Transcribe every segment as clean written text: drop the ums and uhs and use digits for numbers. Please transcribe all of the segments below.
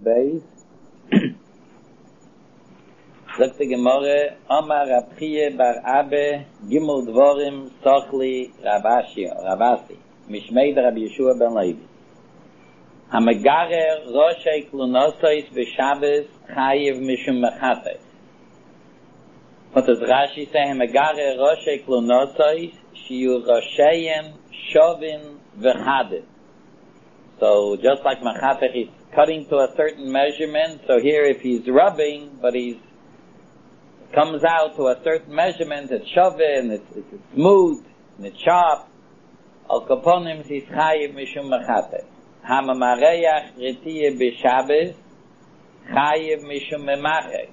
Beis. Sagt die Gemorre, Omar Rabchie bar Abe, Gimel Dvorim, Sochli, Ravasi, Mishmeid Rabbi Yeshua ben Levi. Hamagarer, Roshei Klunosois, Veshabes, Chayiv Mishum Mechates. What does Rashi say? Hamagarer, Roshei Klunosois, Shiyu Roshayim, Shovin, Vechadin. So just like Mechatech, he's cutting to a certain measurement. So here, if he's rubbing, but he's comes out to a certain measurement, it's shovin, it's smooth, and it's sharp. Al kaponim is chayiv mishum mechatech. Hamamareach retiye b'shabes chayiv mishum memachech.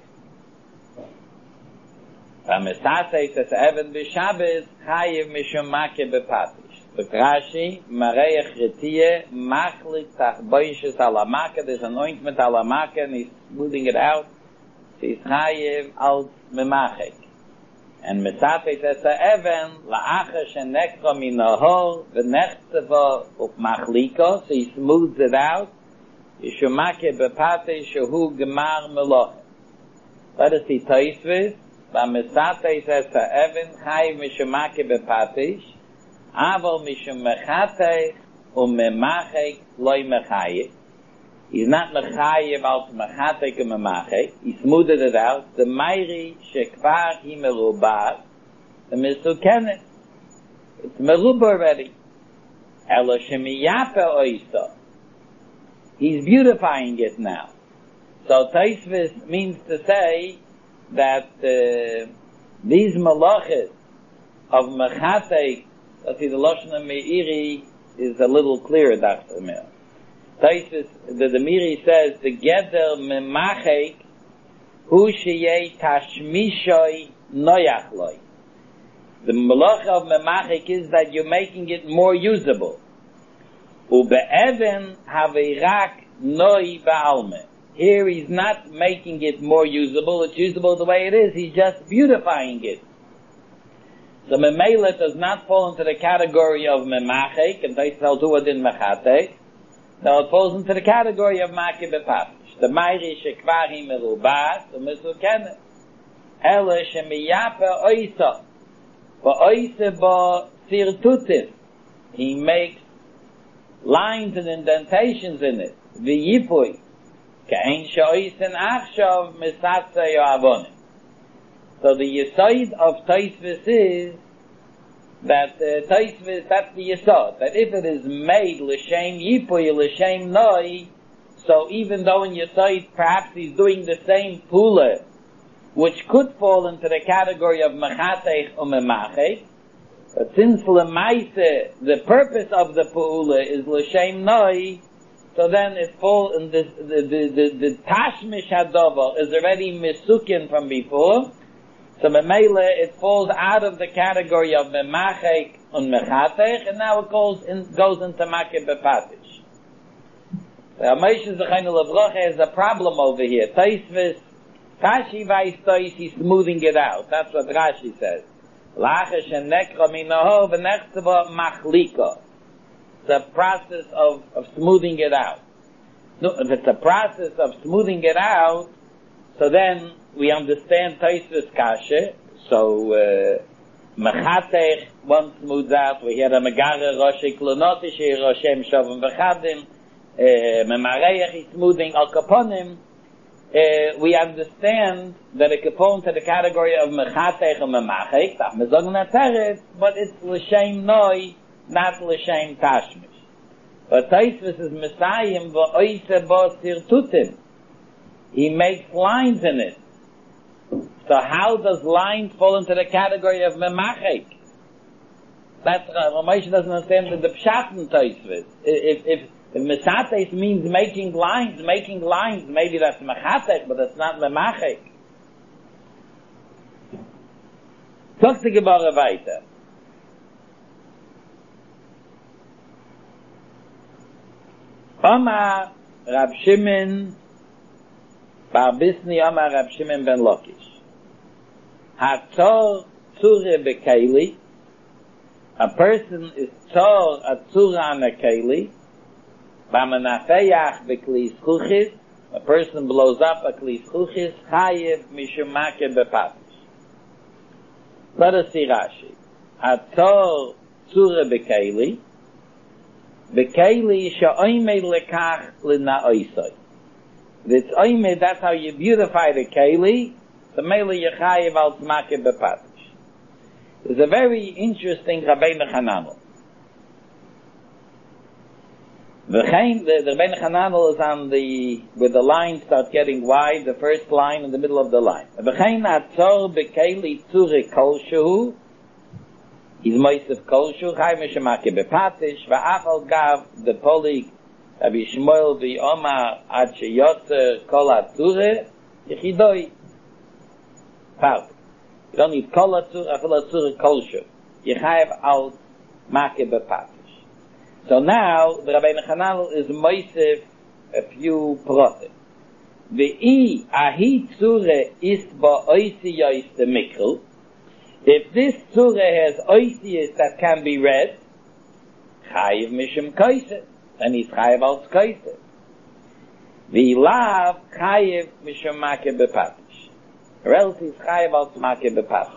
Hamesasei tes even b'shabes chayiv mishum makeh b'patish. But Rashi, mareach retiye machlik tachboishes alamaka. There's an ointment alamaka, and he's smoothing it out. He's chayiv al memachek. And mesafet es ha'even la'acha shenekra min ha'hor v'nechteva u'machliko. So he smooths it out. Yishumake bepate shehu gemar meloche. Let us see Tosfos. V'mesafet es ha'even chayiv mishumake bepatish. Aval mishum mechatech u'memachek loy mechayiv. He's not mechayev al mechatech and memachek. He smoothed it out. The meiri shekvar hi merubah, the misukenet. It's merubah already. Elo shemiyape oisa. He's beautifying it now. So Tosfos means to say that these malachas of mechatech, let's see, the Lashon Meiri is a little clearer, Dr. Meir. Tosfos, the Meiri says, the Geder Memachek Hu Sheyei Tashmishoi Noyachloi. The Malacha of Memachek is that you're making it more usable. Ube'even Havirak Noi Ba'alme. Here he's not making it more usable, it's usable the way it is, he's just beautifying it. So Memela does not fall into the category of Memachek, and Tosfos held to it in Mechatek. Now it falls into the category of Makeh b'patish. The Meiri shekvar hi merubah, the misukenet. Ele shemiyape oisa. V'oisa bo sirtutim. He makes lines and indentations in it. V'yipui. K'ein she'oisen achshav misatzei avonim. So the yesod of Tosfos is that Tosfos, that's the yesod, that if it is made l'shem yipui, l'shem noi, so even though in yesod perhaps he's doing the same pula, which could fall into the category of mechatech or memachech, but since l'maise, the purpose of the pula is l'shem noi, so then it falls in this, the tashmish hadover is already misukin from before. So Memele, it falls out of the category of Memachek and Mechatech, and now it goes into Makeh b'patish. So Moshe Zechaynu Levrocha has a problem over here. Tosfos, Tashi Vais Tois, he's smoothing it out. That's what Rashi says. Lacha shenekra minaho v'nechteva machliko. It's a process of smoothing it out. No, if it's a process of smoothing it out, so then we understand Tosfos kasha. So Mechatech, one smooths out. We hear a Megarer Roshei Klunotish, Roshem Shovim V'chadim. Memareich is smoothing Al Kaponim. We understand that it could fall into the category of Mechatech and Memachek. But it's L'Shem Noi, not L'Shem Tashmish. But Tosfos is Messiah V'oise Bo Sirtutim. He makes lines in it. So how does lines fall into the category of memachek? That's Moshe doesn't understand the pshat in Tosfos. If mesates means making lines, maybe that's mechatek, but that's not memachek. Talk to Gemara weiter. Omar Rab Shimon Bar Bisni Omar Rab Shimon ben Lakish. Hatzor tzure bekeli. A person is tzor a tzura on a keli. B'manafeyach bekli zchuchis a person blows up a kli zchuchis, chayev mishum makeh bepatish. Let us see Rashi. Ator tzura bekeli, bekeli she'oimei lekach l'na'oisoi. It's oimei, that's how you beautify the keli, the mele yechayev al tzmakeh bepatish. There's a very interesting Rabbeinu Hananel. The Rabbeinu Hananel is on where the line starts getting wide, the first line in the middle of the line. V'chein atzor bekeli tzure kolshu, he's moisef kolshu, chai mishemakeh bepatish, v'af al gav the polig, Rabbi Shmuel v'Oma ad sheyotzer kol atzure, yichidoi. Part. You don't need kol atzure, afil atzure kolshu. Yechayev al makeh bepatish. So now, the Rabbeinu Hananel is moisef a few prote. Ve'i ahi tzure is ba oisiyos the mikro. If this tzure has oisiyos that can be read, chayiv mishum koiseh, and he's chayiv al koiseh. Ve'i lav chayiv mishum makeh bepatish. Or else he's chayiv al makeh bepatish.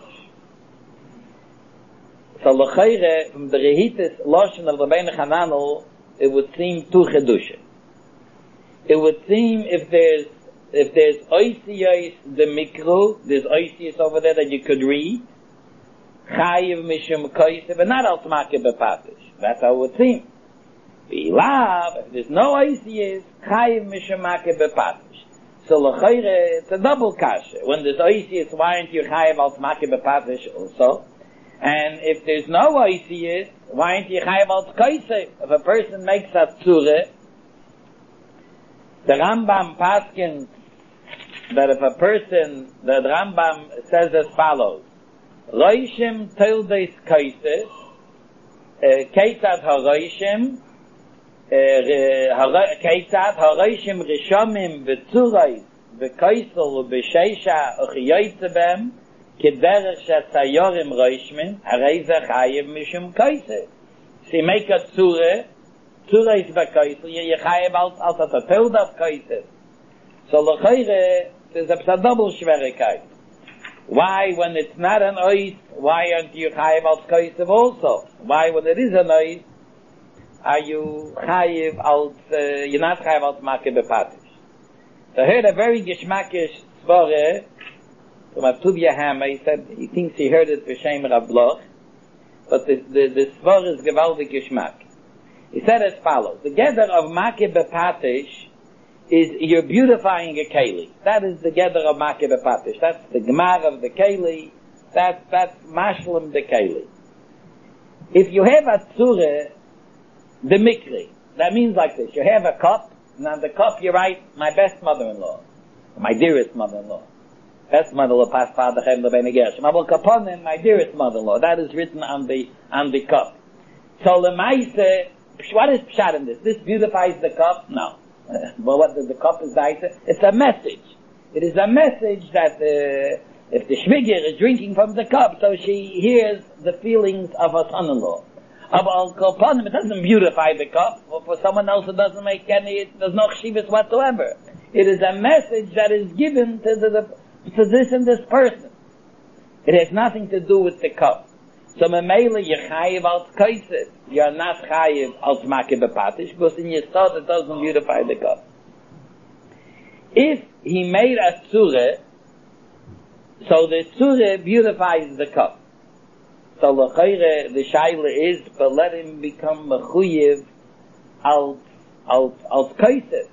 So l'chayre, from the rehitis loshen of the Rabbeinu Hananel, it would seem two chedusha. It would seem if there's oisiyos the mikro, there's oisiyos over there that you could read, chayiv mishum koiseh, but not al tzmakeh bepatish. That's how it would seem. V'ilav, if there's no oisiyos, chayiv mishum makeh bepatish. So l'chayre, it's a double kasha. When there's oisiyos, why aren't you chayiv al tzmakeh bepatish also? And if there's no oisiyos, why aren't you chayav al koiseh? If a person makes a tzure, the Rambam paskins that if a person, the Rambam says as follows: Roishim tildes koiseh, keitzad haroishim, keitzad haroishim rishomim v'tzurais v'koisel v'sheisha uchiyoytzebem. Kederech shetzayorim roishmin, harei chayev mishum koiseh. So you make a tzure is b'koiseh, you chayev al tatel of koiseh. So l'chayre, there's a double shverikait. Why, when it's not an ois, why aren't you chayev al koiseh also? Why, when it is an ois, are you chayev al, you're not chayev al tzmakeh bepatish? So I heard a very geschmackish svore, from Atubia Hammer, he said, he thinks he heard it B'Shem Rav Bloch, but the svar is gewaldig geschmack. He said as follows: the gather of makeh bepatish is you're beautifying a keli. That is the gather of makeh bepatish. That's the gemar of the keli. That's mashlim the keli. If you have a tzure, the mikri, that means like this: you have a cup, and on the cup you write, "My best mother-in-law," "My dearest mother-in-law." Best mother-in-law, past father, chem lebein gershom. Avol kaponim, my dearest mother-in-law. That is written on the cup. So lemaise, what is pshat in this? This beautifies the cup? No. Well, what the cup is daita? It's a message. It is a message that if the shmigir is drinking from the cup, so she hears the feelings of her son-in-law. Avol kaponim, it doesn't beautify the cup. Or for someone else, it doesn't make there's no chshivas whatsoever. It is a message that is given to this and this person. It has nothing to do with the cup. So memela you chayiv al koiseh. You are not chayiv al tzmakeh bepatish because in your thought it doesn't beautify the cup. If he made a tzure, so the tzure beautifies the cup. So l'chayre the shaila is, but let him become mechuyev al koiseh.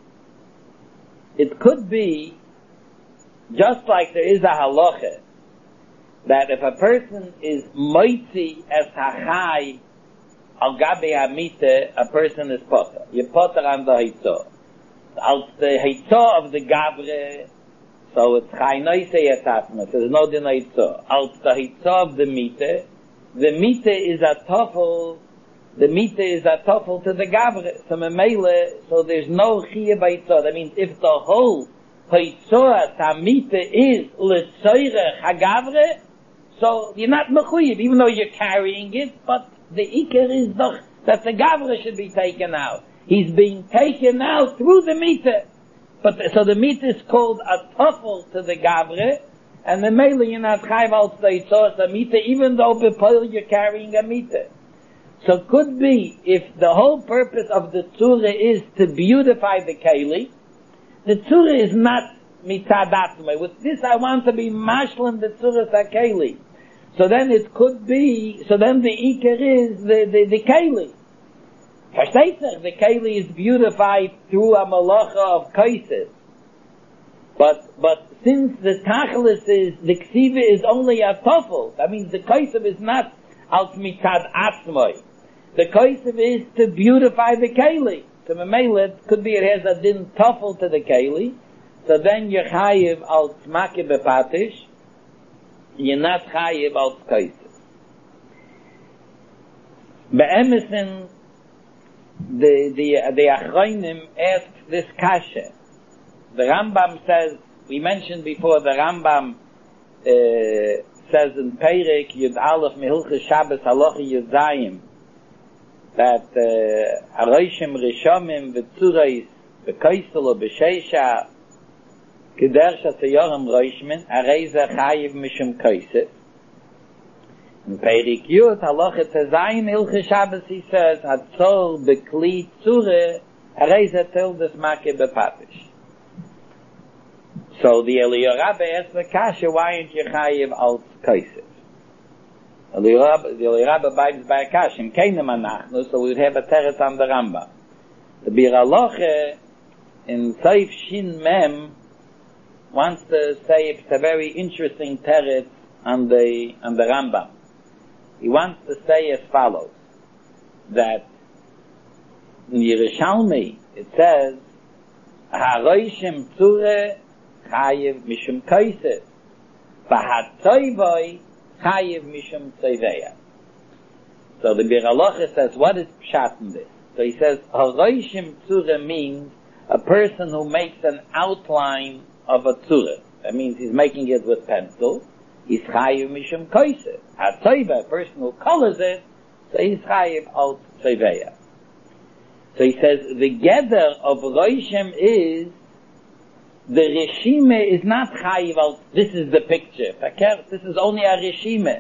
It could be just like there is a halacha that if a person is moitzi as hachai al gabe hamite, a person is potter. You potter on the hitzah. Als the hitzah of the gavre, so it's chai noise yatatma. There's no din hitzah. Als the hitzah of the mite is a toffel. The mite is a toffel to the gavre. So memele, so there's no chiyah by hitzah. That means if the whole hitzah tamite is l'tzoyrech hagavre, so you're not mechuyev, even though you're carrying it, but the ikar is that the gavre should be taken out. He's being taken out through the mite. But so the meat is called a tuffel to the gavre, and the mele you're not chayv al tzeitzos a mita, even though before you're carrying a mita. So could be, if the whole purpose of the tzura is to beautify the keli, the tzura is not mitadatzmai. With this I want to be mashlim the tzura sakeli. So then it could be, so then the ikar is the keli. Versteht sich, the keli is beautified through a malacha of kaises. But since the tachlis is, the ksiva is only a tofel, that means the kaisev is not als mitad atzmai. The kaisev is to beautify the keli. So memela, it could be it has a din tofel to the keli, so then you're chayiv als make bepatish, you're not chayiv als kaisev. Be'emesin, the Achronim asked this kasha. The Rambam says, we mentioned before, the Rambam says in Peirik Yud Aleph Mehilchas Shabbos Halacha Yud Zayim that Aroshim Rishomim V'tzurais V'koisel or B'sheisha K'dersh HaTzayorim Roshmin Areza Chayiv Mishum Koisef. In Peirik Yud Halacha Tzayim Hilchas Shabbos he says Hatzor B'kli Tzure Areza Tildes Make B'patish. So the Eliyahu Rabbi asked the kasha, why aren't you chayiv al kaisef? The Eliyahu Rabbi bides by a kasha, in keinem anachnu, so we would have a teretz on the Rambam. The Bir Halacha in Seif Shin Mem wants to say it's a very interesting teretz on the Rambam. He wants to say as follows, that in Yerushalmi it says, Haroshim Tzure chayiv mishum kaisef, v'hatzoivoi chayiv mishum tzoiveya. So the Bir Halacha says, what is pshat in this? So he says, haroshim tzura means a person who makes an outline of a tzura. That means he's making it with pencil. He's chayiv mishum kaisef. Hatzoiva, a person who colors it, so he's chayiv al tzoiveya. So he says, the gather of roshim is the reshime is not chayiv. This is the picture. This is only a reshime.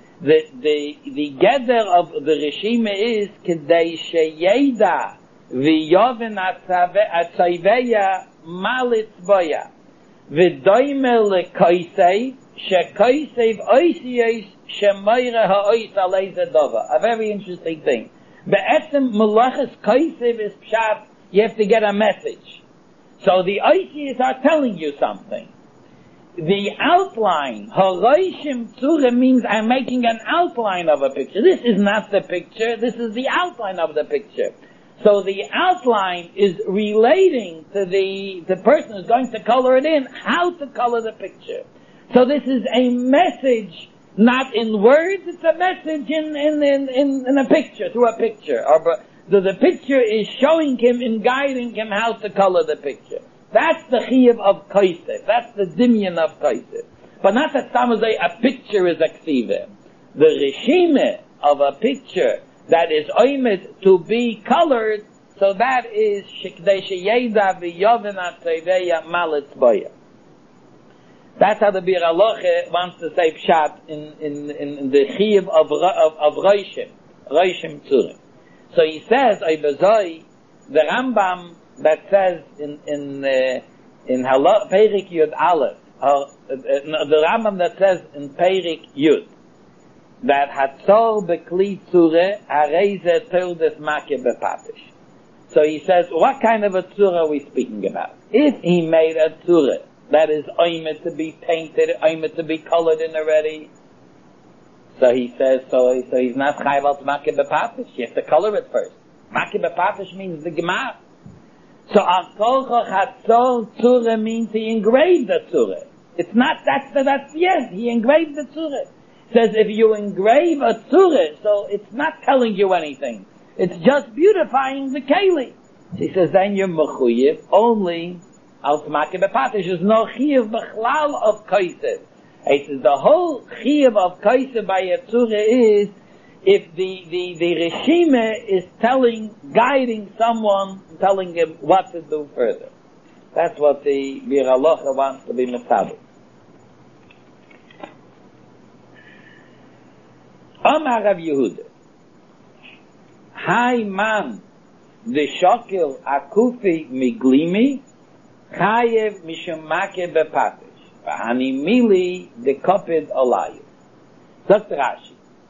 The gather of the reshime is kedei sheyeda v'yoven atzayveya malit boya v'doimer lekaisev shekaisev oisiyos shemayre ha'ois alei zedova. A very interesting thing. Be'etzem melachas kaisev is pshat. You have to get a message. So the oisiyos are telling you something. The outline, haroshim tzura, means I'm making an outline of a picture. This is not the picture, this is the outline of the picture. So the outline is relating to the person who's going to color it in, how to color the picture. So this is a message, not in words, it's a message in a picture, through a picture. The picture is showing him and guiding him how to color the picture. That's the chiyuv of kaisef. That's the dimyan of kaisef. But not that some say a picture is a ksiva. The reshime of a picture that is oimed to be colored, so that is shekdei sheyeda v'yoven atzeveya maletz boya. That's how the Bir Halacha wants to say pshat in the chiyuv of roshim tzurim. So he says, the Rambam that says in Peirik Yud Aleph, the Rambam that says in Peirik Yud, that Hatzor Bekli Tzure Areze Tildes Make Bepatish. So he says, what kind of a tzura are we speaking about? If he made a tzura that is oimed to be painted, oimed to be colored in already, so he says, so he's not chayav al make bepatish. You have to color it first. Make bepatish means the gemar. So al kolcha chatzor tzura means he engraved the tzura. It's not that's yes, he engraved the tzura. Says if you engrave a tzura, so it's not telling you anything. It's just beautifying the keli. He says then you're mechuyev only al make bepatish. There's no chiyuv b'chlal of kaisef. He says the whole chiyuv of kaisef by a tzura is if the reshime is guiding someone, telling him what to do further. That's what the Bir Halacha wants to be metabel. Amar Rav Yehuda, Hai man the shokel akufi miglimi chayev mishum make bepatish v'hani mili the kopid olayu. Sagt Rashi,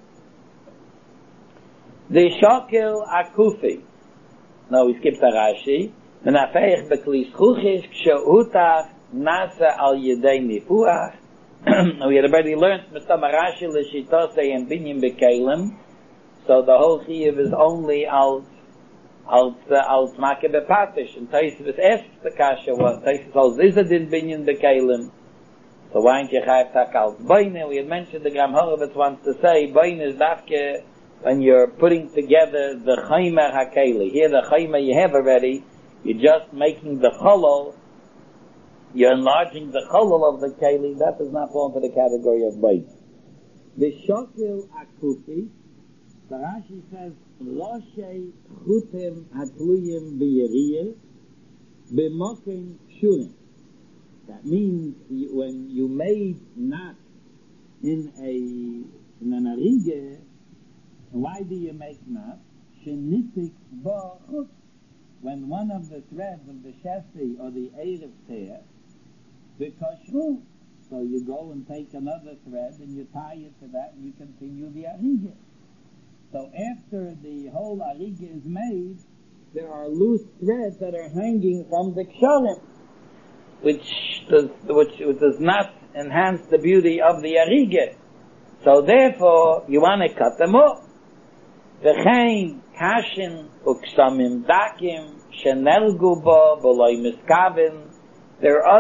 the shokel akufi. No, we skipped the Rashi. Menafeich bekli schuchish ksheutach nasa al yedei nifuach. We had already learned Mr. Rashi l'shitosei and binyan bekelim. So the whole chiyuv is only als make bepatish. And Tosfos asks the kasha what Tosfos holds is it in binyan bekelim. So why aren't you chayav tak als boine? We had mentioned the Gram Horovitz wants to say boine is dafke when you're putting together the chaymer hakeli. Here the chaymer you have already. You're just making the cholol. You're enlarging the cholol of the keli. That does not fall into the category of boine. The shokel akufi. The Rashi says, Roshei chutem hatluyim b'yeriyah b'mokim shurim. That means when you made knot in an arige, why do you make knot? Shenitik bo chut. When one of the threads of the chassis or the erev tear, because so you go and take another thread and you tie it to that and you continue the arige. So after the whole arige is made, there are loose threads that are hanging from the ksharim, which does not enhance the beauty of the arige. So therefore, you want to cut them off. V'chein kashin uksamim dakim shenelgu bo b'loy miskavin. There are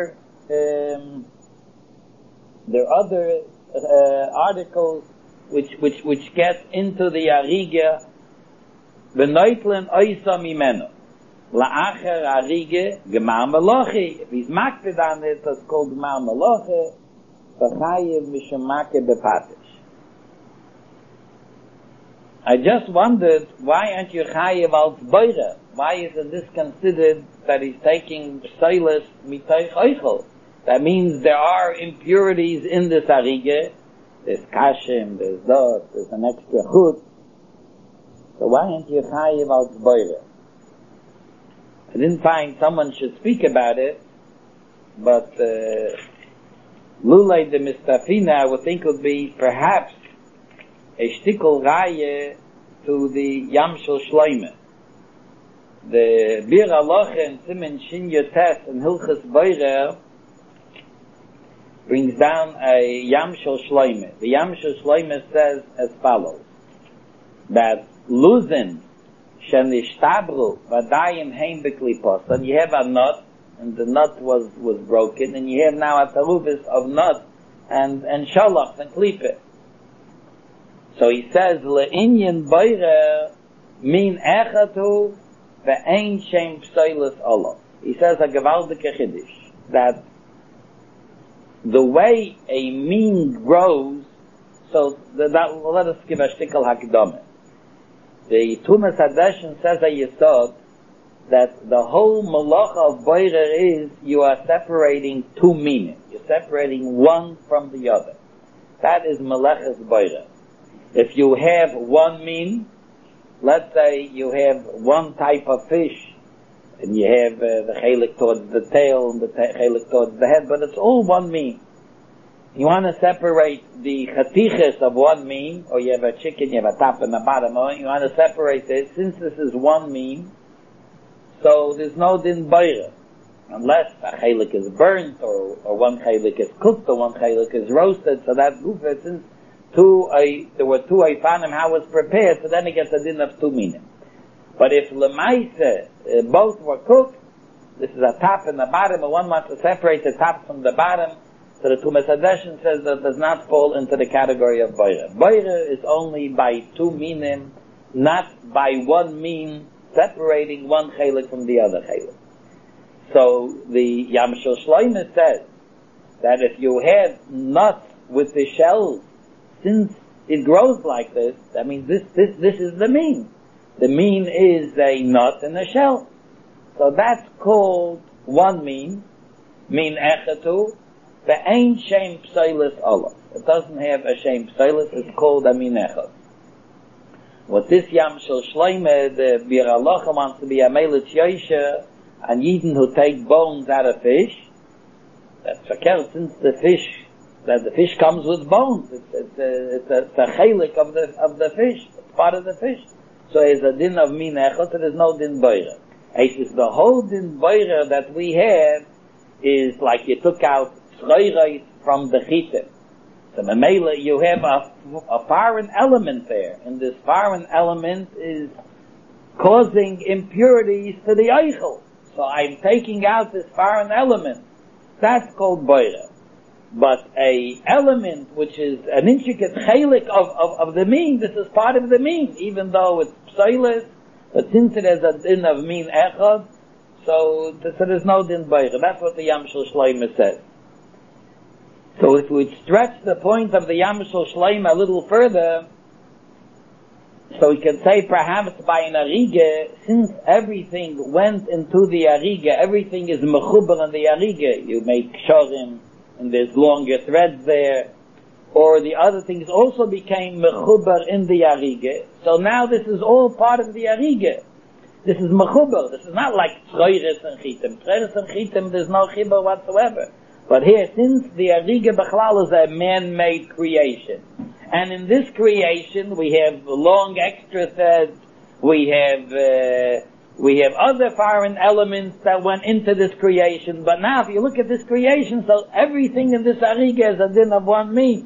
other articles which get into the arige, benoitlen oisa mimeno, la'acher arige gemar melochi. If he's makpid on it, it's called gemar melochi, v'chayev mishemake bepatish. I just wondered, why aren't you chayev al tzboira? Why isn't this considered that he's taking pseilis mitoich oichel? That means there are impurities in this arige. There's kashim, there's dot, there's an extra chut. So why aren't you chayiv al tzboira? I didn't find someone should speak about it, but Lulay de Mistafina I would think would be perhaps a shtikol raye to the Yam Shel Shloime. The Bir Halacha and Simen Shin Yotes and Hilchas Boirer brings down a Yam Shel Shloime. The Yam Shel Shloime says as follows, that Luzin shenishtabru vadayim heim beklipos, and you have a nut, and the nut was broken, and you have now a tarubis of nut and shalach and klipe. So he says le'inyan boirer min echatu ve'ein shem psoilis olav. He says a gewaldige chiddush that the way a mean grows, so let us give a shtickle hakdamah. The Tumas Hadeshin says a yesod that the whole malacha of boirer is you are separating two meanings. You're separating one from the other. That is malachas boirer. If you have one mean, let's say you have one type of fish, and you have the chelik towards the tail and the chelik towards the head, but it's all one mean. You want to separate the chatiches of one mean, or you have a chicken, you have a top and a bottom, or you want to separate it, since this is one mean, so there's no din boirer, unless a chelik is burnt, or one chelik is cooked, or one chelik is roasted, so that gufa, since there were two eifanim, how it's prepared, so then it gets a din of two meaning. But if lemaise, both were cooked, this is a top and a bottom, and one wants to separate the top from the bottom, so the Tumas Hadeshin says that does not fall into the category of boirer. Boirer is only by two meaning, not by one mean, separating one chelik from the other chelik. So the Yam Shel Shloime says that if you have nuts with the shells, since it grows like this, that means this is the mean. The mean is a nut and a shell. So that's called one mean echatu, the ain't shem pseilis Allah. It doesn't have a shem pseilis, it's called a min echad. What this Yam Shel Shleime, the Bir Allah wants to be a Melech Yoshe, and Yidden who take bones out of fish, that's verkehrt, since the fish comes with bones. It's a chelik of the fish. It's part of the fish. So it's a din of min echad, so there's no din boira. It is the whole din boira that we have is like you took out tzroirot from the chitim. So Mamela, you have a foreign element there, and this foreign element is causing impurities to the eichel. So I'm taking out this foreign element. That's called boira. But a element which is an intricate chelik of the mean, this is part of the mean, even though it's pseilis, but since it has a din of mean echad, so there's no din boira. That's what the Yam Shel Shleime says. So if we stretch the point of the Yam Shel Shleime a little further, so we can say perhaps by an arige, since everything went into the arige, everything is mechuber in the arige, you make shorim, and there's longer threads there, or the other things also became mechuber in the arige, so now this is all part of the arige. This is mechuber, this is not like tzroiris and chitim. Tzroiris and chitim, there's no chibur whatsoever. But here, since the Arige Bechlal is a man-made creation, and in this creation we have long extra threads, we have other foreign elements that went into this creation, but now if you look at this creation, so everything in this Arige is a din of one mean.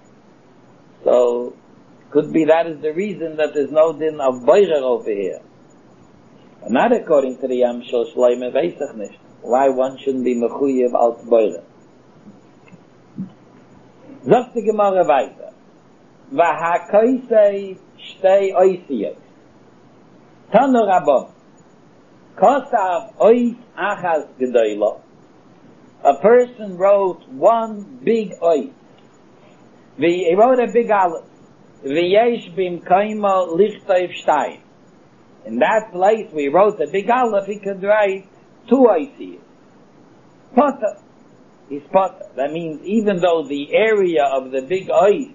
So, could be that is the reason that there's no din of boirer over here. But not according to the Yam Shel Shleime, Veisach nicht. Why one shouldn't be mechuyev als boirer. Sagt die Gemara weiter. V'hakoisei shtei oisiyot. Tanu Rabban. Kosav ois achas gedoylo. A person wrote one big ois. He wrote a big aleph. V'yesh bim kaimo lichtov shtayim. In that place we wrote a big aleph, he could write two oisiyot. Potter. Is potter. That means even though the area of the big ois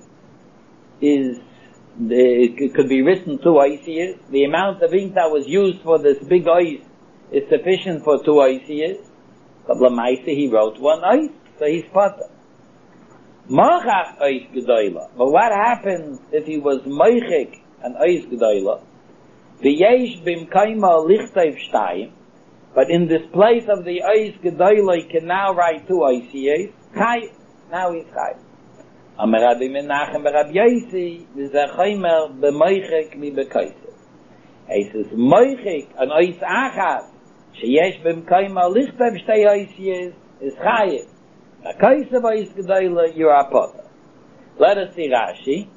it could be written two oisias, the amount of ink that was used for this big ois is sufficient for two oisias. But Lamaisa, he wrote one ois, so he's potter. Mochach ois gedoyla. But what happens if he was moichik an ois gedoyla? V'yesh bim kaima lichtov shtayim. But in this place of the ois gedoyla, he can now write two oisiyas. Chai. Now he's chai. Amar Rabbi Menachem b'Rabbi Yosi v'zechaymer b'moichik mi b'koyser. He says moichik an ois achas sheyesh b'mkayma lichtov shtei oisiyas is chayim. A koyser b'ois gedoyla, you are potter. Let us see Rashi.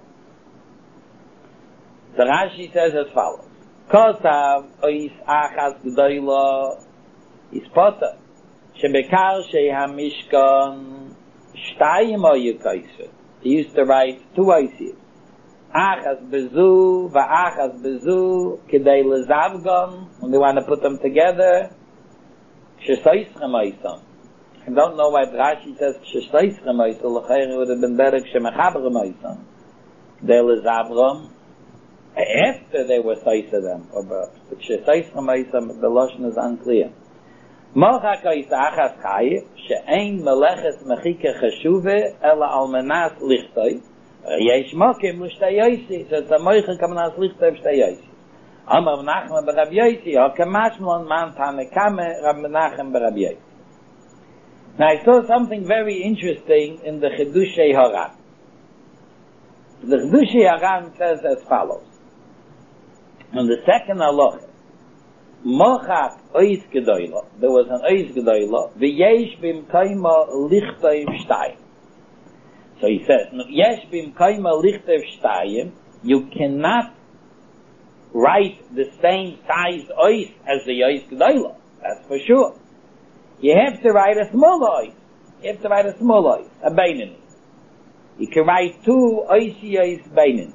So Rashi says as follows: Kosav ois achas gedoyla is potter. Shebekar shei hamishkan shtayim oyu koyser. He used to write two oisiyas. Achas bezu va'achas bezu k'dei lezavgon. When they want to put them together, shesoyschem oisam. I don't know why Rashi says shesoyschem oisam. L'chayr would have been better shemechabrem oisam. K'dei lezavgon. After they were soysa them, but shesoyschem oisam, the lashon is unclear. Mochak ois achas chayiv, she'ein meleches mechike cheshuve, ela almanas lichtoi, yesh mokim l'shtei yosi, so it's a moichik almanas lichtoi v'shtei yosi. Amar Menachem b'Rabbi Yosi, ha'kamashmon man tanekame Rab Menachem b'Rabbi Yosi. Now I saw something very interesting in the Chidushei Haran. The Chidushei Haran says as follows. On the second halacha, Mochak ois gedoyla. There was an ois gedoyla. V'yesh b'mkayma lichtov shtayim. So he says, yesh b'mkayma lichtov shtayim. You cannot write the same size ois as the ois gedoyla. That's for sure. You have to write a small ois. You have to write a small ois, a beinoni. You can write two oisiyos beinoni.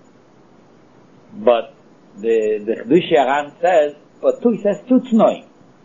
But the Chidushei Haran says, but two, he says two tnoim.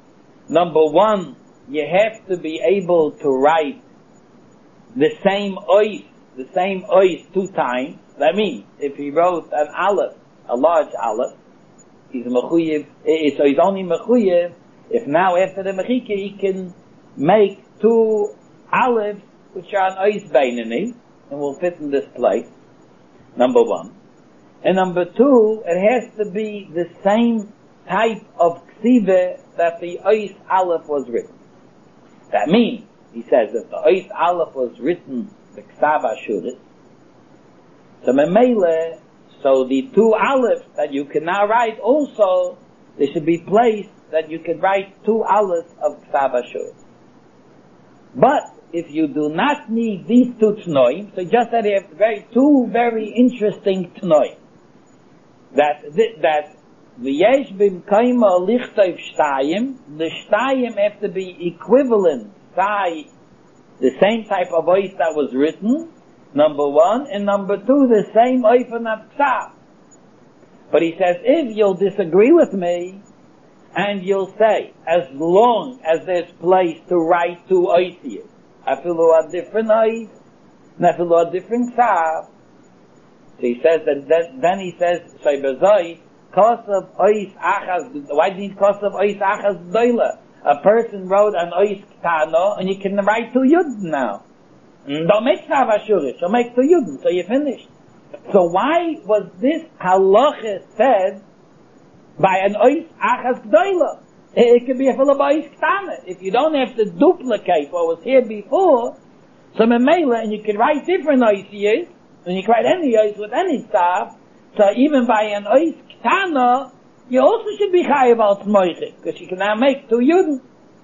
Number one, you have to be able to write the same ois 2 times. That means, if he wrote an aleph, a large aleph, he's mechuyev, so he's only mechuyev if now after the mechike he can make 2 alephs which are an ois beinani and will fit in this place. Number one. And number 2, it has to be the same type of ksive that the ois aleph was written. That means, he says, if the ois aleph was written the ksav ashuris, so memele, so the 2 alephs that you can now write also, they should be placed that you can write 2 alephs of ksav ashuris. But if you do not need these 2 tnoim, so just that you have 2 very interesting tnoim, that the yesh bim kaima lichtayv shtayim, the shtayim have to be equivalent, the same type of voice that was written, number 1, and number 2, the same oifen of ksav. But he says, if you'll disagree with me, and you'll say, as long as there's place to write 2 oisiyas, afilu a different ois, and afilu a different ksav. So he says that, then he says, Shai bezoi, kosav ois achas, why do you need kosav ois achas doila? A person wrote an ois ktano, and you can write 2 yud now. Don't make ksav ashurish, you'll make 2 yud, so you're finished. So why was this halacha said by an ois achas doila? It could be a full of ois ktana. If you don't have to duplicate what was here before, so memela, and you can write different oisiyas, and you can write any ois with any ksav, so even by an ois ktana, you also should be chayav al tzmoichik, because you can now make 2 yudin.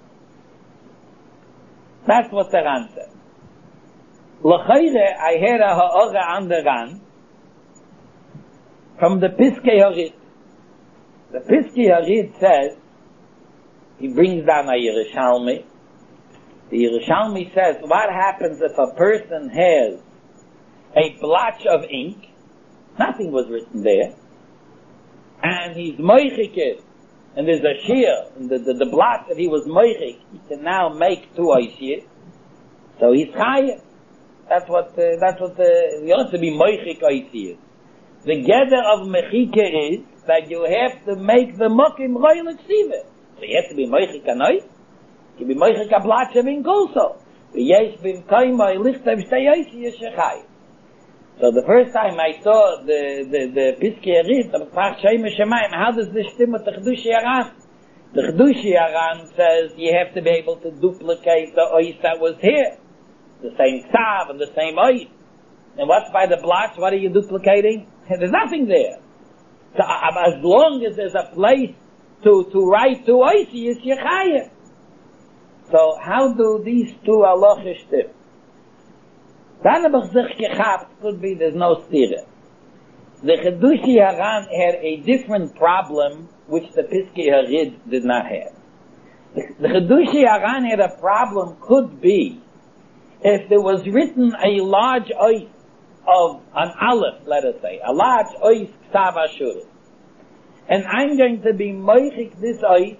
That's what the Ran said. L'chayre, I hear a ha'ora on the Ran, from the Piskei Harid. The Piskei Harid says, he brings down a Yerushalmi. The Yerushalmi says, what happens if a person has a blotch of ink, nothing was written there, and he's moichik it, and there's a shear, and the blotch that he was moichik, he can now make 2 oisiyas, so he's chayav. That's what you have to be moichik oisiyas. The gather of mechike is that you have to make the mokim royal ksiva. So you have to be moichik a nois, you can be moichik a blotch of ink also. Yesh bim kaimai lichtav shtei oisiyas shechayv. So the first time I saw the Piskei Harid, how does this stem with the Chedushi Aran? The Chedushi Aran says you have to be able to duplicate the ois that was here. The same ksav and the same ois. And what's by the blotch? What are you duplicating? There's nothing there. So as long as there's a place to write 2 oisiyas, you're chayav. So how do these 2 halachas stem? Dann hab ich sich gehabt, could be there's no stira. The Chedushi Aran had a different problem which the Piskei Harid did not have. The Chedushi Aran had a problem, could be, if there was written a large ois of an aleph, let us say, a large ois ksav ashuris, and I'm going to be moichik this ois,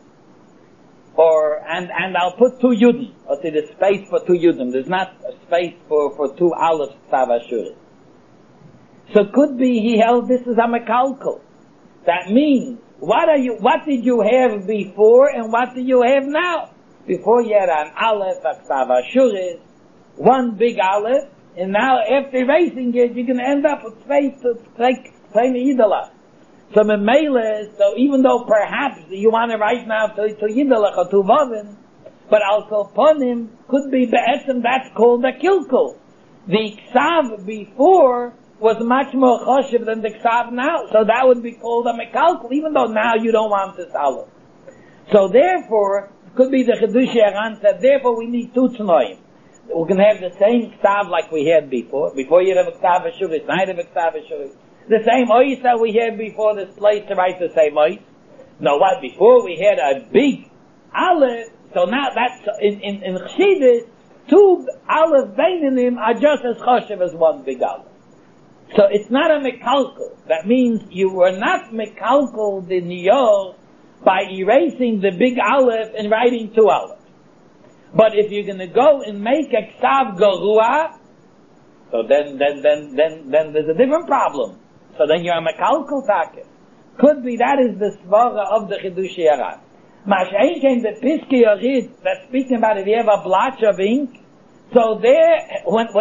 and I'll put 2 yudin, or see the space for 2 yudin. There's not a space for 2 aleph ksav ashuris. So could be he held this is a mekalkal. That means, what did you have before and what do you have now? Before you had an aleph, a ksav ashuris, 1 big aleph, and now after erasing it, you can end up with space to take idala. So memele, so even though perhaps you want to write now to Yidalach or to Vavin, but also Ponim could be Be'etzim, that's called a Kilkul. The Ksav before was much more choshev than the Ksav now, so that would be called a Mekalkul, even though now you don't want this Aleph. So therefore, it could be the Chedushi Aran said, therefore we need 2 Tnoim. We can have the same Ksav like we had before. Before you have a Ksav Ashuris, now you have a Ksav Ashuris. The same ois that we had before, this place to write the same ois. No, what? Before we had a big aleph, so now that's, in Chassidus, 2 aleph beinim are just as choshev as 1 big aleph. So it's not a mekalkal. That means you were not mekalkal the niyor by erasing the big aleph and writing 2 aleph. But if you're going to go and make a ksav garua, so then there's a different problem. So then you're a mekalkal takeh. Could be that is the svara of the Chidushei HaRan. Mash'ein came the Piskei Yorid that's speaking about if you have a blotch of ink. So there, we ask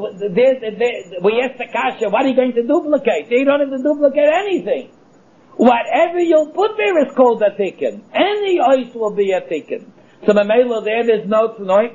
the kasha, what are you going to duplicate? You don't have to duplicate anything. Whatever you'll put there is called a tikkun. Any ois will be a tikkun. So Mamela there's no tnoim.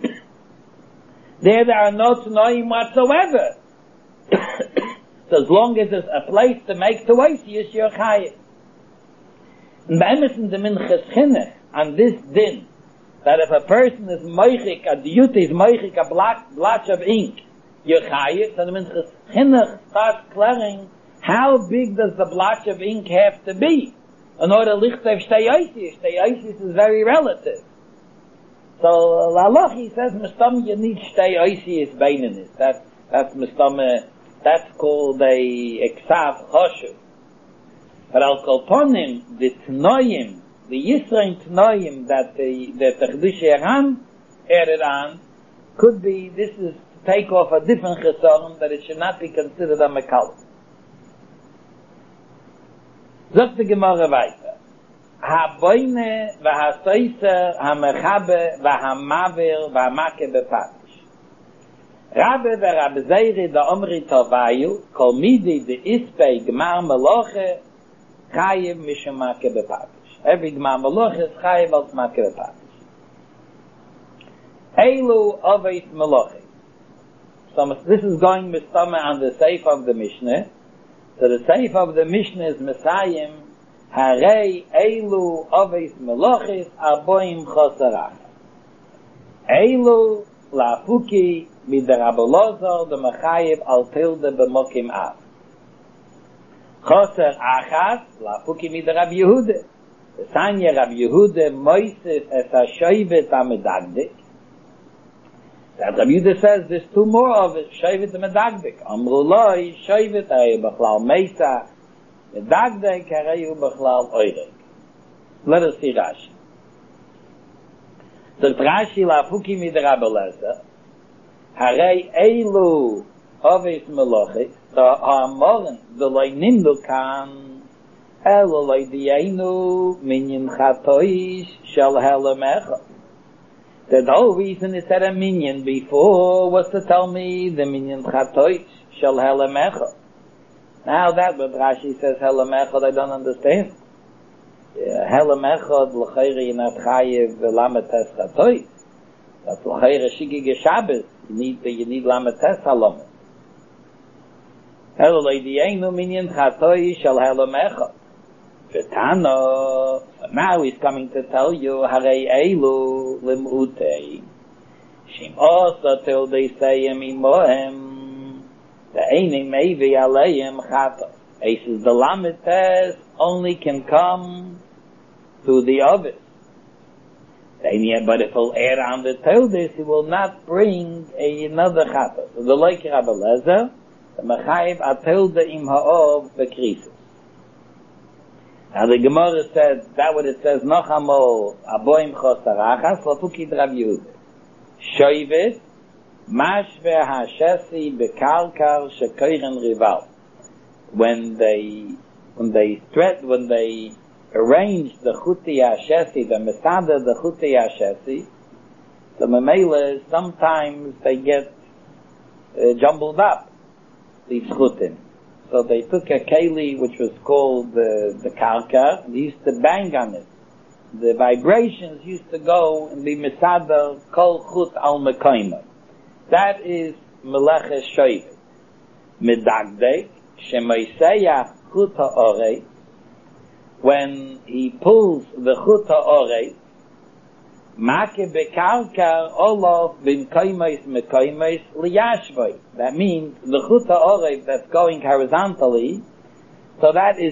There are no tnoim whatsoever. So as long as there's a place to make the ois, you're chayiv. And be'emes the minchas chinuch on this din, that if a person is moichik, a duty is moichik, a blotch of ink, you're chayiv, so the minchas chinuch starts clearing how big does the blotch of ink have to be in order to lichtef shtei oisis. Shtei oisis is very relative. So Lalach, he says, Mistam, you need shtei oisis beinenis. That's Mistam, that's called a ksav choshev. But al kolponim, the tnoyim, the Yisrael tnoyim that the Chidushei HaRan added on, could be, this is to take off a different chesaron, that it should not be considered a mekal. Zot the Gemara weiter. Ha-boine, va-ha-soiser, ha-mechabe, va-ha-maver, va-ha-make bepatish. Rabbe ve-Rabbe Zeiri da Omri Tovayu, kol midi de ispei gmar meloche, chayiv mishum make bepatish. Every gmar meloche is chayiv als make bepatish. Eilu oveis meloche. So this is going mistama on the seif of the Mishnah. So the seif of the Mishnah is Messiahim, Harei Eilu Oveis Melochis Arboim Chosarach. Eilu Lafuki Midarabelozor the Mechayiv Al Tilde B'mokim Av. Choser Achas Lafuki Midarab Yehude. The Sanya Rab Yehude Moisef Es HaShoivet HaMedagdik. That Rabbi Yehuda says there's 2 more of it, Shoivet and Medagdik. Amru Loi, Shoivet, Harei Bechlal Meisa, Medagdik, Harei Bechlal Oirek. Let us see Rashi. So Rashi Lafuki Midrab Elazar, Harei Eilu Oves Melochis, so Ha'amoren, the Loi Nimdu Kan, Elo Loi Dienu, Minyan Chatoish, Shel Helemecha. The whole reason it said a minyan before was to tell me the minyan chatoich shel helemecha. Now that what Rashi says helemecha, I don't understand. Helemecha l'chayre you're not chayiv lametes chatoich. That's l'chayre shigig Shabbos. You need lametes halamet. Helo leidienu minyan chatoich shel helemecha. Vetano. Now he's coming to tell you, Harei Eilu Limutei. Shim'osa till they say Imohem. The Einim Mevi Aleim Chata. He says the Lamites only can come to the others. But if he'll add on the Tildes, he will not bring another Chata. So the Leik Rabbi Lezer, the Mechayiv Atilde Im Ha'ov Bekrisis. Now the Gemara says, that what it says, Nochamo Aboim Chosarachas, Lafuki Rav Yehuda. Shoivet, Mashve HaShesi Bekalkar Shekoiren Rival. When they arranged the Chuti HaShesi, the Mesada, the Chuti HaShesi, the Mamela, sometimes they get jumbled up, these Chutim. So they took a keli which was called the karka, and they used to bang on it. The vibrations used to go and be misada kol chut al mekoima. That is meleches shoyvet. Medagdek shemoiseyach chut ha'orei. When he pulls the chut ha'orei, make bekarka olav bin koimais mekoimais liyashvoi. That means the chut ha'orei that's going horizontally, so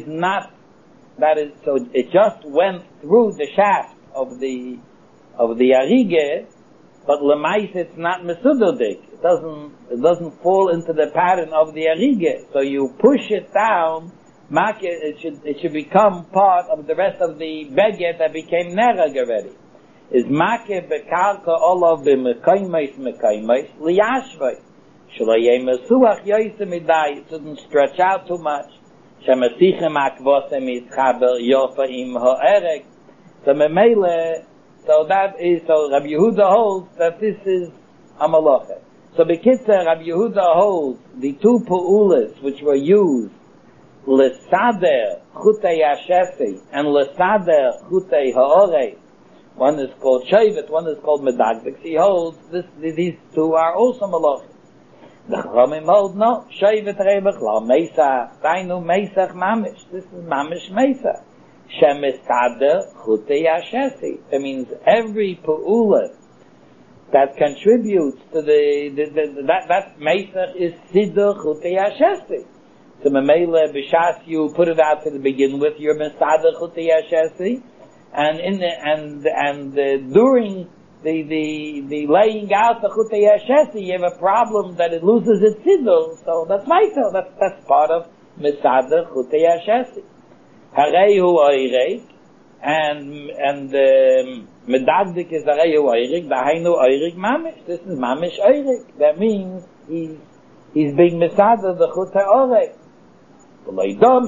it just went through the shaft of the arige, but lemais it's not mesudodik. It doesn't fall into the pattern of the arige. So you push it down it should become part of the rest of the beged that became nerag already. Is makeh bekarka olav b'mekaymes liyashvay. Shlo mesuach yoyse midai. It shouldn't stretch out too much. Shemesichem akvosem yitchaber yofa im ha'erek. So memele, so Rabbi Yehuda holds that this is a malacha. So Bekitzer, Rabbi Yehuda holds the two pu'ulas which were used, Lesader chutei hashesi and Lesader chutei ha'orei. One is called Shevet, one is called Medagdik. He holds these two are also malachim. The Chachamim hold no. Shevet rebech la Mesa, Tainu Mesach mamish. This is mamish Mesa. Shemisader chutei hashesi. That means every pu'ula that contributes to that Mesach is Siddur chutei hashesi. So Memele b'shas you put it out to the begin with your Mesader chutei hashesi. And during the laying out the chutei hashesi, you have a problem that it loses its siddur. So that's ma'aser. That's part of Mesader chutei hashesi. Harehu oirek, and medagdik is harehu oirek. Dahainu oirek mamish. This is mamish oirek. That means he's being Mesader the chutei orek. Here there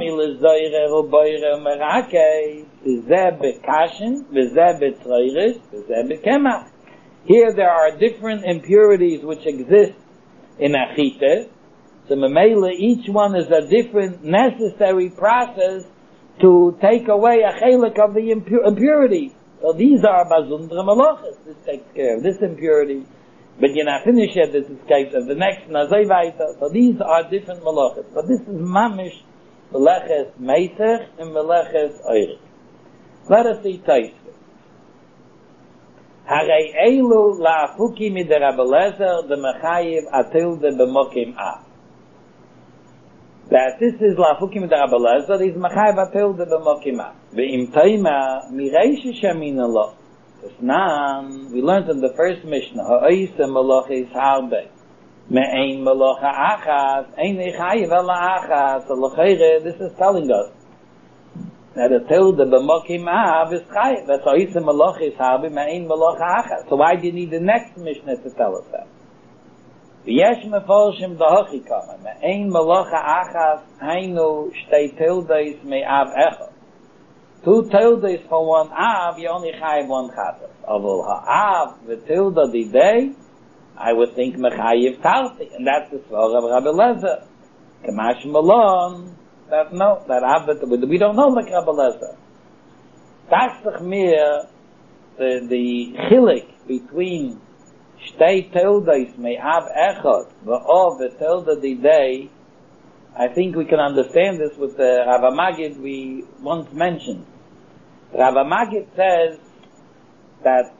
are different impurities which exist in achite. So memele, each one is a different necessary process to take away a chelik of the impurity. So these are bazundra malachas. This takes care of this impurity. But you're not finished yet, this is case of the next nazay vaita. So these are different malachas. But this is mamish meleches meisech and meleches oirek. Let us see Taisva. Harei elu la'afuki midei Rabbi Eliezer the mechayiv atilde b'mokim av. That this is la'afuki midei Rabbi Eliezer is mechayiv atilde b'mokim av. Ve'im toima mireish shemin lo. Now, we learned in the first Mishnah, ha'oise malachis harbe. Me'ein malacha achas, ein echayiv ala achas. So l'cheire, this is telling us that a tilde b'mokim av is chayiv. That's ha'oise malachis harbe, me'ein malacha achas. So why do you need the next Mishnah to tell us that? V'yesh meforshim dahochi kama, me'ein malacha achas, hainu shtei tildes me'av echad. Two tildes for one av, you only chayiv one chatas. Avol ha'av v'tilda didei, I would think mechayiv tarti, and that's the svara of Rabbi Eliezer. Kamash malon, that av, we don't know like Rabbi Eliezer. That's the chilik between shtei tildes me'av echad v'ov v'tilda didei. I think we can understand this with the Rav Magid we once mentioned. Rav Magid says that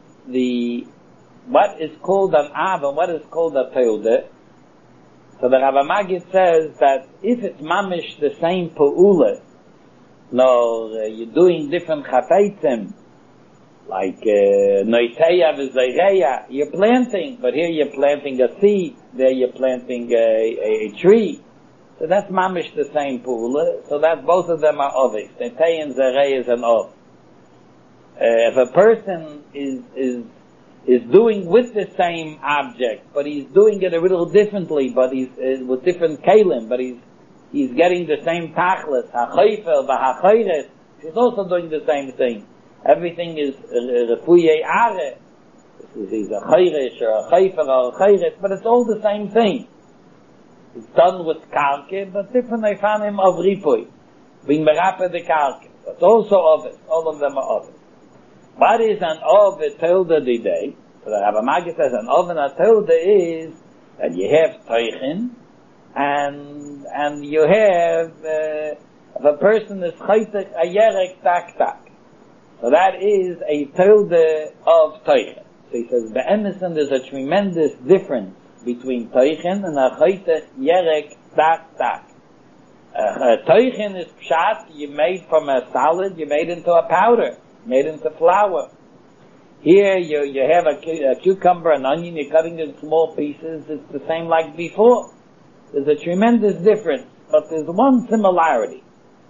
what is called an av and what is called a tilde. So the Rav Magid says that if it's mamish the same pu'ula, you're doing different chafetzim, like noiteya v'zayreya, you're planting, but here you're planting a seed, there you're planting a tree. So that's mamish the same pu'ula, so that both of them are ovis. Noiteya and zayreya is an ov. If a person is doing with the same object, but he's doing it a little differently, but he's with different kalim, but he's getting the same tachlis, ha'chayfer, v'ha'chayres, he's also doing the same thing. Everything is refuyei are. He's a chayresh or a chayfer or a chayres, but it's all the same thing. It's done with karke, but different efanim of ripoy. Being merape the karke. But also ovis. All of them are ovis. What is an ov tilde didei? So the Rabbi Magid says an ov and a tilde is that you have toichin, and you have, if a person is chaytek a yerek tak tak. So that is a tilde of toichin. So he says, be'emison there's a tremendous difference between toichin and a chaytek yerek tak tak. Toichin is pshat, you made from a solid, you made into a powder. Made into flour. Here you have a cucumber, an onion, you're cutting it in small pieces, it's the same like before. There's a tremendous difference, but there's one similarity.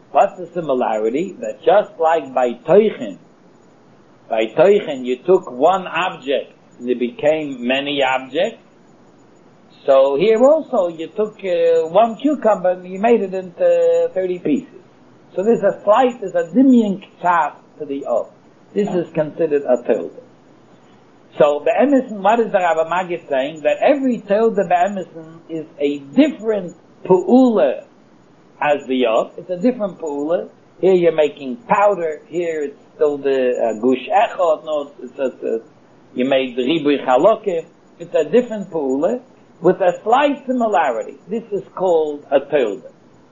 What's the similarity? That just like by Teuchen you took one object and it became many objects. So here also you took one cucumber and you made it into 30 pieces. So there's a dimion k'tzaf to the O. This is considered a tilde. So be'emison, what is the Rabbi Maggid saying? That every tilde be'emison is a different pu'ula as the O. It's a different pu'ula. Here you're making powder. Here it's still the gush echot. No, you made the ribui chalokim. It's a different pu'ula with a slight similarity. This is called a tilde.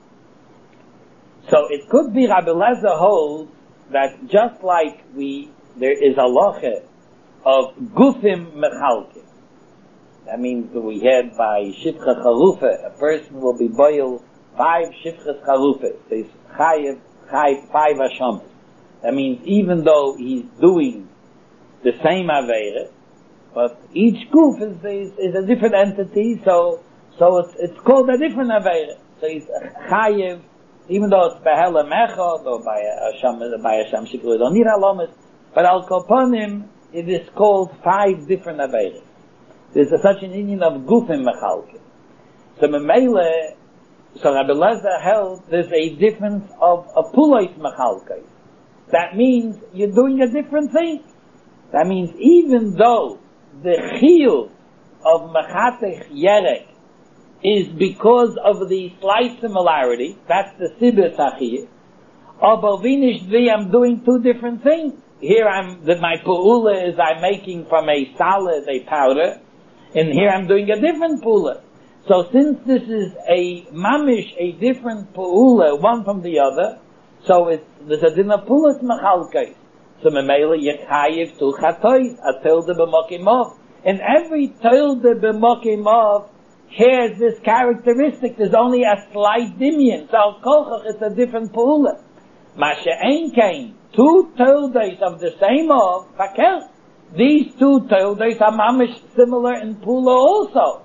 So it could be Rabbi Lezer holds that just like there is a loche of gufim mechalkim. That means that we had by shivcha charufa, a person will be boiled 5 shivchas charufas. There's chayiv 5 hashamas. That means even though he's doing the same aveira, but each guf is a different entity, so it's called a different aveira. So he's chayiv, even though it's behela mechod or by a sham shikru, don't need halamas, but al koponim it is called 5 different aveiros. There's such an union of gufim mechalkim. So memele, so Rabbi Lezer held there's a difference of a pulois mechalkai. That means you're doing a different thing. That means even though the chiyuv of mechatech yerek is because of the slight similarity, that's the sibir sachiyah, aber vinish dvi, I'm doing 2 different things. Here my pu'ula is I'm making from a salad a powder, and here I'm doing a different pu'ula. So since this is a mamish, a different pu'ula, one from the other, so there's a din of pu'ulas machalkais. So memela yechayiv tu chatois, a tilde b'mokimov. And every tilde b'mokimov has this characteristic. There's only a slight dimion. So al kolchach it's a different pu'ula. Masha ein kain, 2 tildes of the same of fakel. These 2 tildes are mamish similar in pula also.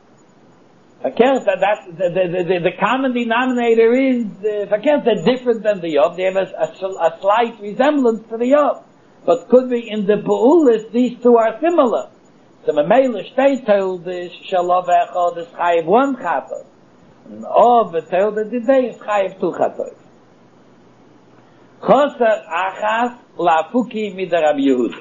Fakel, that's the common denominator is fakel. They're different than the yov. They have a slight resemblance to the yov, but could be in the pu'ulis these 2 are similar. So memela shtei tildes shalov echad is chayiv 1 chatos, and of the tilde today is chayiv 2 chatos. Choser achas lafuki mida Rabbi Yehuda.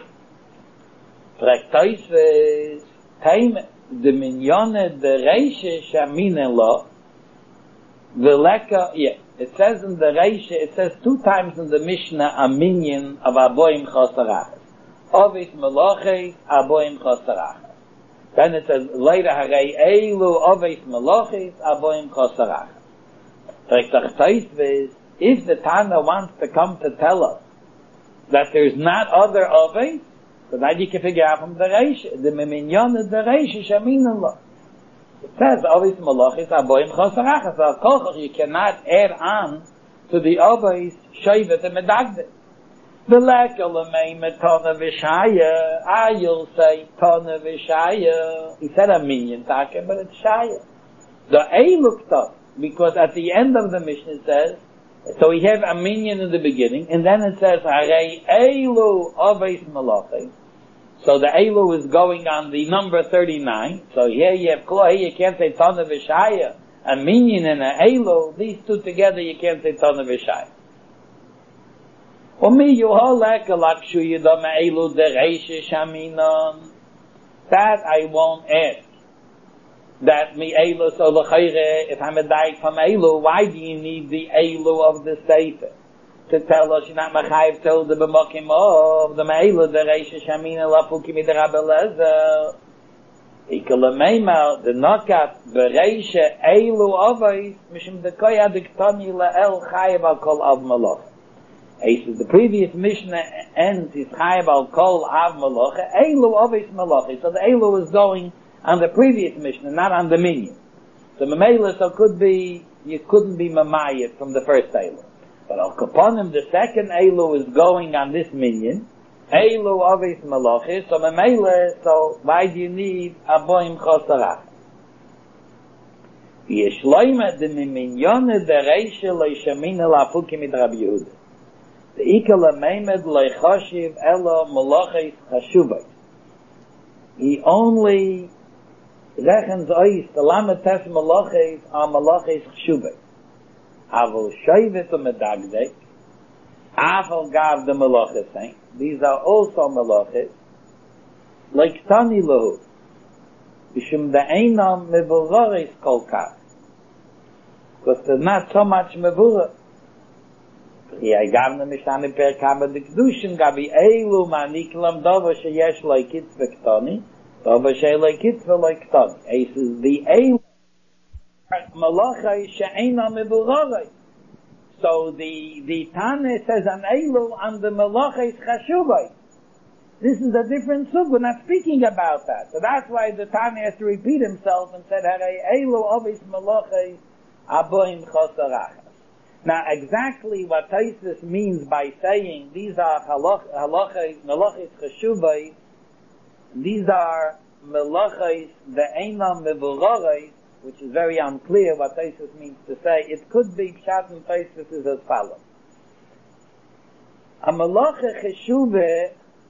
Praktois taim de minyone de reishe shamine lo veleka. Yeah, it says in the reishe. It says 2 times in the Mishnah a minyan of aboim choser achas. Ovis meloches aboim choser achas. Then it says later harei eilu ovis meloches aboim choser achas. Praktois if the Tana wants to come to tell us that there's not other Oveis, so now you can figure out from the Reish, the Minyan is the Reish, Shamin Allah. It says, Oveis Malachis, Aboim Chosarachas, Al Kolchach, you cannot add on to the Oveis, Shoivet and Medagdet. The Lekel Amei Metona Vishaya, you'll say Tona Vishaya. He said a Minyan Taka, but it's Shaya. The A looked up, because at the end of the Mishnah it says, so we have a minyan in the beginning, and then it says, Harei Eilu Oveis Malachis. So the Eilu is going on the number 39. So here you have Klo, here you can't say Tana Vishaya. A minyan and a Eilu, these 2 together you can't say Tana Vishaya. That I won't ask. That mi Eilu, so l'chayre, if I'm a daik from Eilu, why do you need the Eilu of the Sefer? To tell us you're not machayiv till the b'mokim of the Eilu, the Reisha Shamina lafuki mi the Rabbi Lezer. Ikalameima, the nokat, Bereisha Eilu avais, mishim dekoya diktani la'el chayiv al kol av malach. The previous Mishnah ends, is chayiv al kol av malach, Eilu avais malach. So the Eilu is going on the previous Mishnah, not on the minyan. So Mamela, so you couldn't be Mamayit from the first Eilu. But Al Kaponim, the second Eilu is going on this minyan. Eilu Avis Malachis, so Mamela, so why do you need Aboim Chosarach? Yeshloime de minyone de reishe leishamina lafuki mit Rabbi Yehuda. The ikala meimed leichashiv elo malachis chashuvay. He only rechens ois the lametes malachis are malachis chashuvay. Avol shoyvet medagdek. Avol gav the malachis. These are also malachis. Like tani lahu. Bishum de'einam mevuroris kolkach. Because there's not so much mevurah. I gave them Mishnah per Kabbalah the Kedushin Gabi Eilu Maniklam Dova Sheyesh Loikit Vektoni Dova Shey Loikit Veloiktoni. He says the Eilu Malachai She'ena Mevurorai. So the Tane says an Eilu and the Malachai Chashuvai. This is a different sug. We're not speaking about that. So that's why the Tane has to repeat himself and said Harei Eilu Ovis Malachai Aboim Chosarach. Now, exactly what Taisus means by saying these are malachis cheshuvay, these are malachis de'einam mevurorais, which is very unclear what Taisus means to say. It could be Pshat and Taisus is as follows. A malacha cheshuvah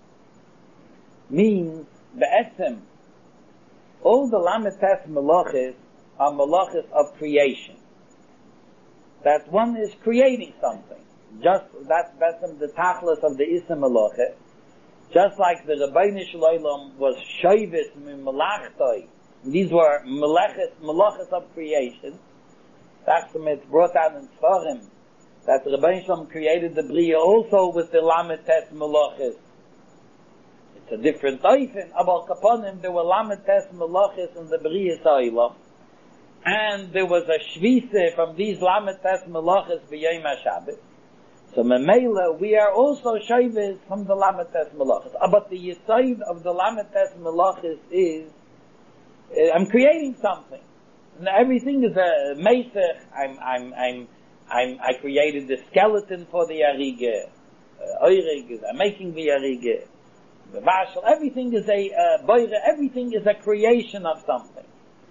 means be'etzem. All the lametes malachis are malachis of creation. That one is creating something. Just that's the tachlis of the Issa Malacha. Just like the Rabbeinu Shalom was Shoyvis min Malachtoi. These were malachas of creation. That's it's brought out in Sfarim that Rabbeinu Shalom created the Bria also with the Lametes malachas. It's a different type. In Abal Kaponim there were Lametes malachas in the Bria Sa'ilam. And there was a shvise from these lametes melachas b'yom HaShabbat. So memela, we are also shayvis from the lametes melachas. But the yisaid of the lametes melachas is, I'm creating something. And everything is a meisech. I created the skeleton for the arige. I'm making the arige. The vashel. Everything is everything is a creation of something.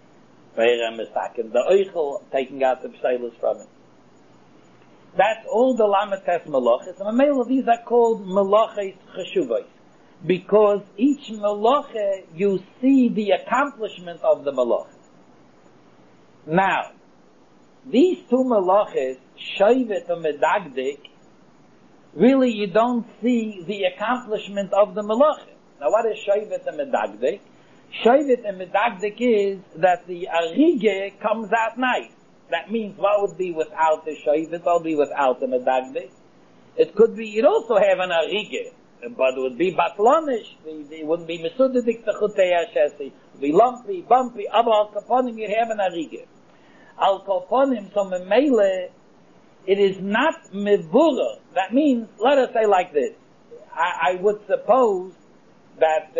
The oichel taking out the pseilos from it. That's all the lametes malachis. And the these are called malachis cheshuvos, because each malacha you see the accomplishment of the malacha. Now, these two malachis, shoyvet and medagdik, really you don't see the accomplishment of the malacha. Now, what is shoyvet and medagdik? Shoyvet and medagdik is that the arige comes out nice. That means what would be without the shoyvet? What would be without the medagdik? It could be, you'd also have an arige, but it would be batlonish. It wouldn't be mesudadik techutei hashesi. It would be lumpy, bumpy. Aber al kaponim you'd have an arige. Al kaponim, so memele, it is not mevura. That means, let us say like this. I would suppose that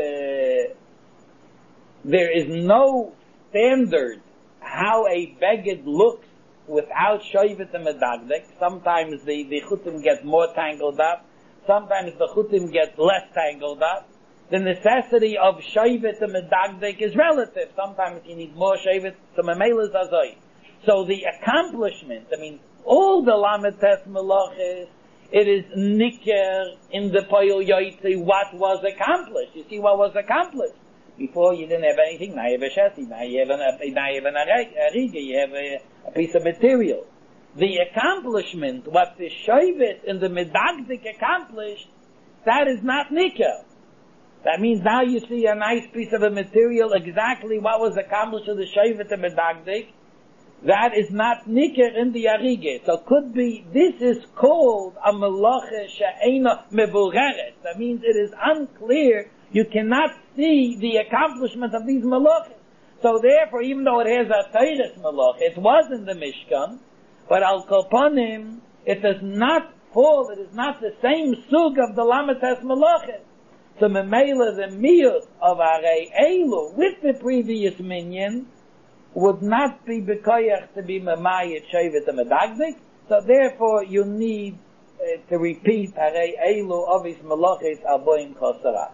there is no standard how a beged looks without shoyvet and medagdik. Sometimes the chutim get more tangled up. Sometimes the chutim get less tangled up. The necessity of shoyvet and medagdik is relative. Sometimes you need more shoyvet. So memela is azoi. So the accomplishment, all the lametes melachis, it is nicker in the poyel yoytzi what was accomplished. You see what was accomplished. Before you didn't have anything, now you have a chassis, now you have an arige, you have a piece of material. The accomplishment, what the shoyvet and the medagdik accomplished, that is not nicker. That means now you see a nice piece of a material, exactly what was accomplished with the shoyvet and medagdik. That is not nicker in the arige. So could be, this is called a melacha she'ena mevureret. That means it is unclear. You cannot see the accomplishment of these malachas. So therefore, even though it has a teiris malacha, it was in the Mishkan, but al kolponim, it does not fall, it is not the same sug of the lametes malachas. So memela, the miyut of Harei Eilu, with the previous minyan, would not be bekoyach to be memayit shoyvet and medagdik. So therefore, you need to repeat Harei Eilu ovis malachis aboim chosarach.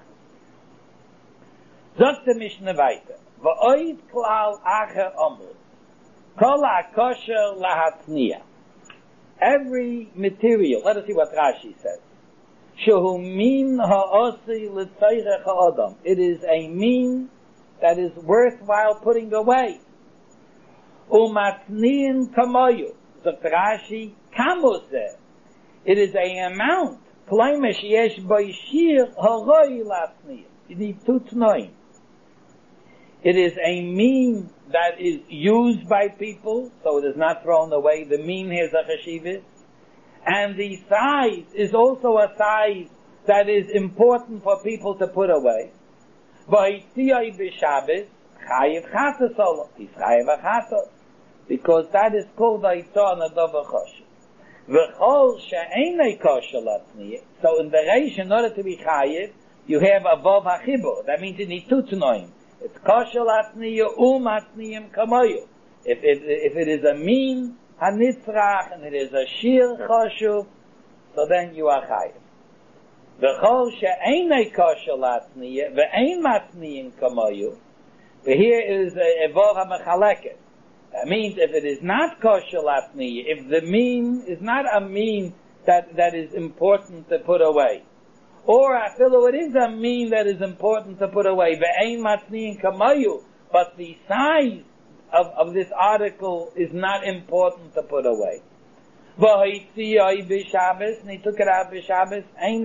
Sagt der Mishnah weiter. V'oid klal acher omru. Kol ha-kosher lahatniya. Every material, let us see what Rashi says. Shehu min ha'osi l'tzayrech ha'adam. It is a mean that is worthwhile putting away. Umatniin kamoyu. Zok Rashi, kamozeh. It is a amount. Kleime sheyesh b'yishir ha'roi latniya. You need two tnoim. It is a mean that is used by people, so it is not thrown away. The mean has a cheshivah. And the size is also a size that is important for people to put away. Because that is called Aitzah Nadav Choshev. So in the Reish, in order to be chayiv, you have a vav hachibur. That means you need two tnoim. It's kosher latniya atniyim kamoyu. If it is a mean hanitzrach and it is a shir choshuv, so then you are chayiv. V'chol she'einei kosher latniya ve'ein matniyim kamoyu. But here is a vav hamechaleket. That means if it is not kosher latniya, if the mean is not a mean that is important to put away, or it is a mean that is important to put away, but the size of this article is not important to put away. And he took it out b'Shabbos,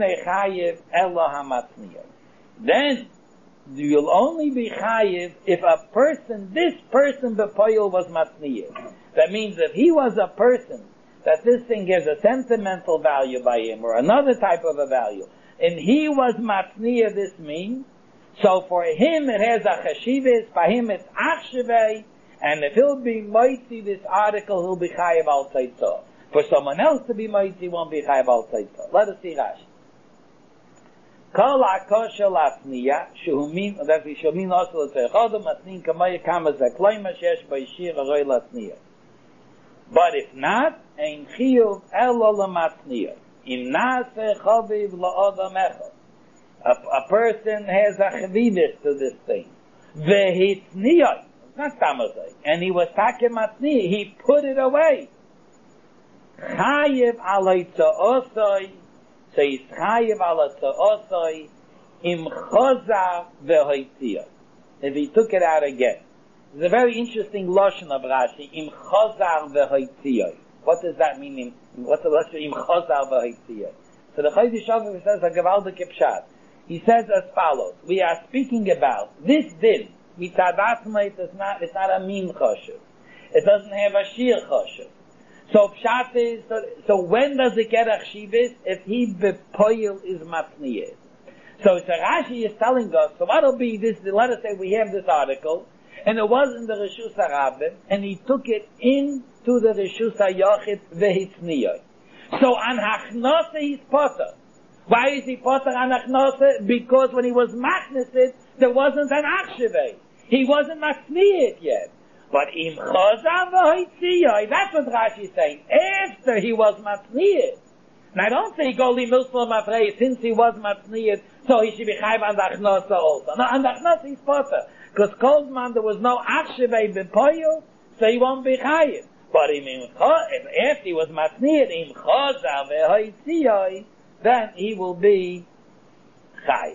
then you'll only be chayiv if this person b'poyel was matniyah. That means if he was a person that this thing gives a sentimental value by him, or another type of a value, and he was matniya this mean, so for him it has a cheshivas, by him it's achshevei, and if he'll be mighty this article, he'll be chayiv al tzaitzah. For someone else to be mighty, he won't be chayiv al tzaitzah. Let us see Rashi. Kol ha-kosher latniya, shehu min, that we shehu min also l'tzeichodom, matnin kamaya kama zekloima shesh b'yishir aroi latniya. But if not, ein chiyuv elo l'matniya. In nase chaviv la'odam echad. A person has a chavidus to this thing. Vehitniyah. It's not tamazay. And he was takim matniyah. He put it away. Chayiv alay tza'osoi. So he's chayiv alay tza'osoi. Im chozar vehoitiyah. If he took it out again. It's a very interesting lashon of Rashi. Im chozar vehoitiyah. What does that mean? What's the lashon im chozar v'haitziyah? So the Chaydish Shavim says a gavaldik pshat. He says as follows: we are speaking about this din. Mitzadatma, it's not a min choshev. It doesn't have a shir choshev. So pshat is so when does it get a chshivas? If he bepoil is matniyah. So Rashi is telling us. So what'll be this? Let us say we have this article, and it was in the Reshus HaRabbim, and he took it into the Reshus HaYochid vehitzniyah. So an hachnose he's potter. Why is he potter an hachnose? Because when he was machnesid, there wasn't an achshevei. He wasn't matniyah yet. But im chozar v'hoitziyah, that's what Rashi is saying. After he was matniyah. Now I don't say Goli Milsel Mafrei, since he was matniyah, so he should be chayv an hachnose also. No, an hachnose he's potter. Because Koldman, there was no achshevei b'poyu, so he won't be chayiv. But if after he was matniyat im chozar ve'hoitziyah, then he will be chayiv.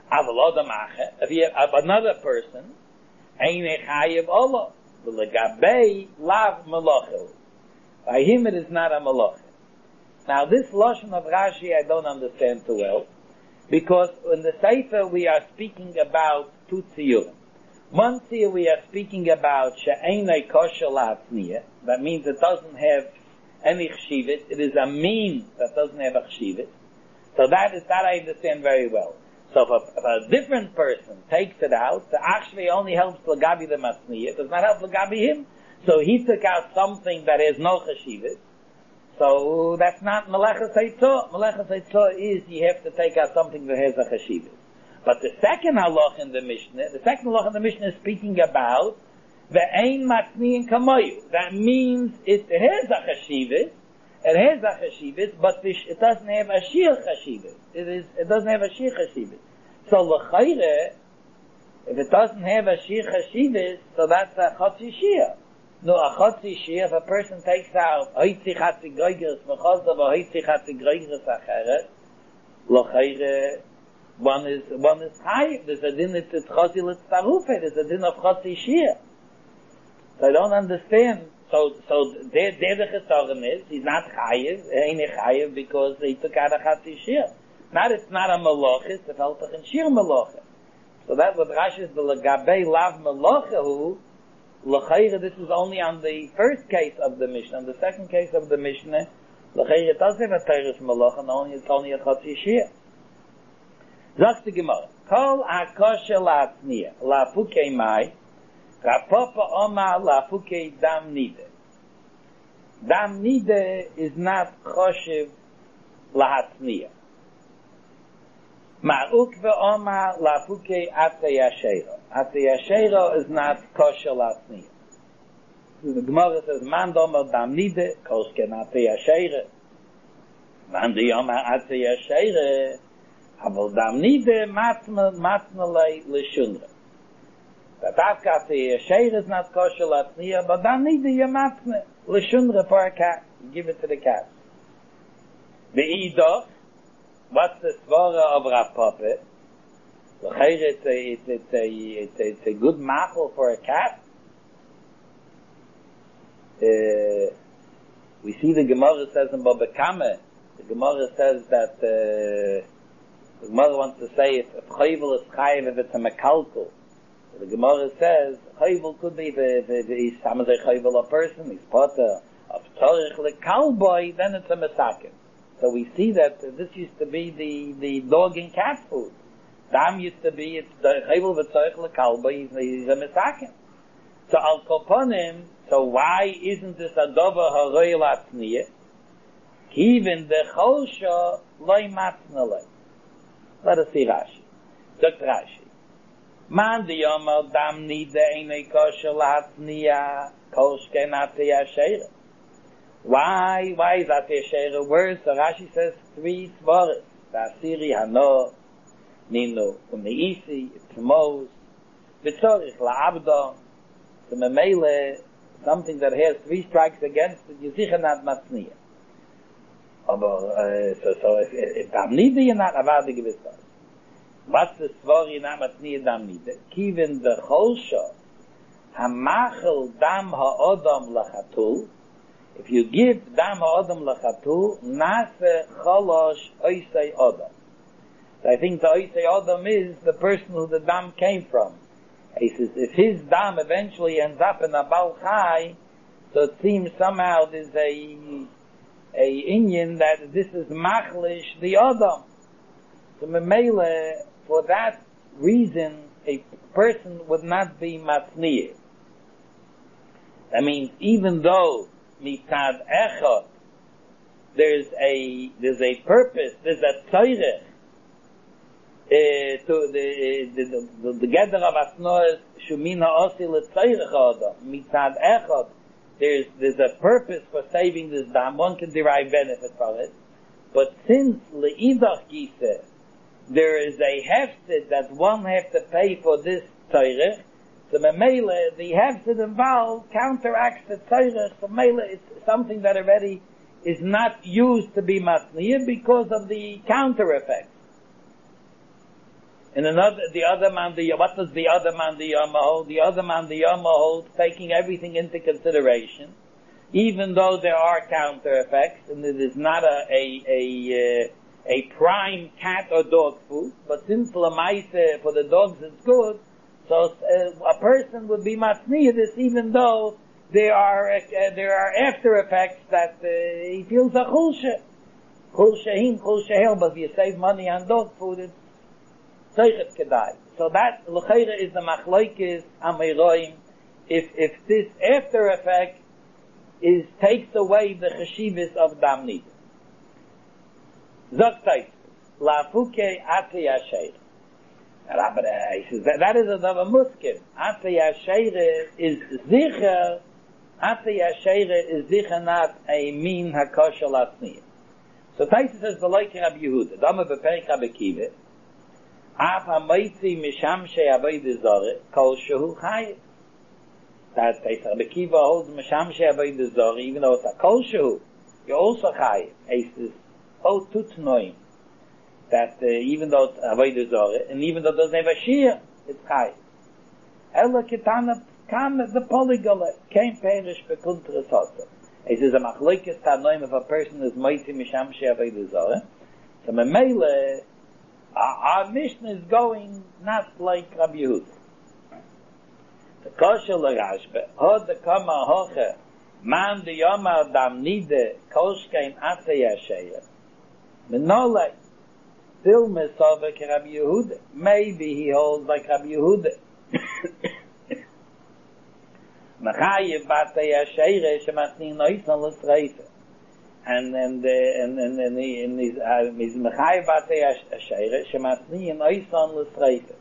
If you have another person, ein chayiv Allah, v'legabei lav melochel. By him it is not a melochel. Now this lashon of Rashi I don't understand too well, because in the Sefer we are speaking about two tziyurim. One tziyur we are speaking about she'einai kosher la'atniyah. That means it doesn't have any chshivit. It is a mean that doesn't have a chshivit. So that I understand very well. So if a different person takes it out, the achshvei only helps l'gabi the matniyah. It does not help l'gabi him. So he took out something that has no chshivit. So that's not meleches haitzah. Meleches haitzah is you have to take out something that has a chshivit. But the second halach in the Mishnah is speaking about the ein matniyin kamoyu. That means it has a chashivit, but it doesn't have a shir chashivit. It doesn't have a shir chashivit. So l'chayre, if it doesn't have a shir chashivit, so that's a chatzi shir. No, a chotzi shir, if a person takes out hoitzi chatzi goigers, v'chos of a hoitzi chatzi goigers acheret, lochayre, one is high. There's a din it's chotzi l'tzarufe, there's a din of chotzi shir. So I don't understand. So the chesaron is, he's not chayiv, ain't chayiv because he took out a chatzi shir. It's not a melochis, it's a in shir melochis. So that's what Rashi is, the legabei lav melochahu, l'chayre, this is only on the first case of the Mishnah. On the second case of the Mishnah, l'chayre, it does have a teirish meloch, and it's only a chatzi shir. Zok the Gemara, kol ha-kosher la'atzniya, la'afukei mai, Rapapa Omar Lafuke Dam Nide. Dam Nide is not Choshev Lahatzniya. Ma'uk ve'Omar Lafuke Ate Yashero. Ate Yashero is not Kosher Lahatzniya. The Gemara says, Man Domer Dam Nide, Kosken Ate Yashero. Man Di Omar Ate Yashero, Aval Dam Nide Matnalei L'Shunra. That Afkate Yashir is not kosher latzniya, but then need the yamatne l'shunra for a cat. Give it to the cat. The idoch, what's the svara of Rav Papa? It's a good machel for a cat. We see the Gemara says in Baba Kama. The Gemara says that the Gemara wants to say if chayvel is chayiv, if it's a mekalkul. The Gemara says, Chayvel could be the Samazay Chayvel a person, he's potter of Tzorich lekalboy, then it's a Mesaken. So we see that this used to be the dog and cat food. Dam used to be, it's the Chayvel v'Tzorich lekalboy, he's a Mesaken. So Al Koponim, so why isn't this a Dover Haroy Latzniya? Even the Chosha loy matznalei. Let us see Rashi. Dr. Rashi. Man di yomer dam nide eine kosher latzniya koshken ate yasher. Why is that yasher worse? So Rashi says three svaras. Vasiri hano, nino, uneisi, tzmos, v'tzorich la'abdo. So memele, something that has three strikes against it, you sicher not matzniya. So if dam nide you're not avadi gewiss. What's the svari na matniya dam nide? Kiven the cholsha hamachel dam ha'odam lachatul. If you give dam ha'odam lachatul, nase cholosh oisei odam. So I think the oisei odam is the person who the dam came from. He says if his dam eventually ends up in a bal chai, so it seems somehow there's a inyan that this is machlish the odam. So memele, for that reason, a person would not be matniyah. That means even though mitad echot, there's a purpose, there's a tzorech to the gather of asnoas shumina osi letzorech odam mitad echot. There's a purpose for saving this dam. One can derive benefit from it, but since leidach gise, there is a hefted that one has to pay for this tzorech. So memele, the hefted involved counteracts the tzorech. So memele, it's something that already is not used to be matniyah because of the counter effects. And what does the other man the Yama hold? The other man the Yama holds taking everything into consideration, even though there are counter effects, and it is not a prime cat or dog food, but since lamaise for the dogs it's good, so a person would be matniyah this, even though there are after effects that he feels a chulshe, but if you save money on dog food, it's seichet kedai. So that l'chayra is the machlokes amiroim. If this after effect takes away the cheshivas of dam nida. Zoktais, lafuke ate yasher. He says that is another muskim. Ate yasher is zicher. Ate yasher is zicher not a min hakosher latniyah. So Taisa says the like Rabbi Yehuda. Dama beperek Rabbi Kiva. Af ha'moitzi misham she'avodah zarah kol shehu chayiv. That Rabbi Kiva holds Meshamshe Avodah Zarah, even though it's a kol shehu, you're also chayiv. It's this tutnoim, that even though it's Avodah Zarah, and even though it doesn't have a shear, it's chayiv. Ella Ketana kam the polygala came perish bekuntres hosse. He says a machlokes tanoim if a person is mighty Meshamshe Avodah Zarah. So Memele, our Mishnah is going not like Rabbi Yehuda. The kosher l'rashbe, hod the kama hoche, man de yomar dam nide, kolshkein ase yasheya. Menolei, still mesove ke Rabbi Yehuda. Maybe he holds like Rabbi Yehuda. Mechayev bate yasheya, shematni noisan l'sreife. And he's mechayev bate yasheya, shematni noisan l'sreife.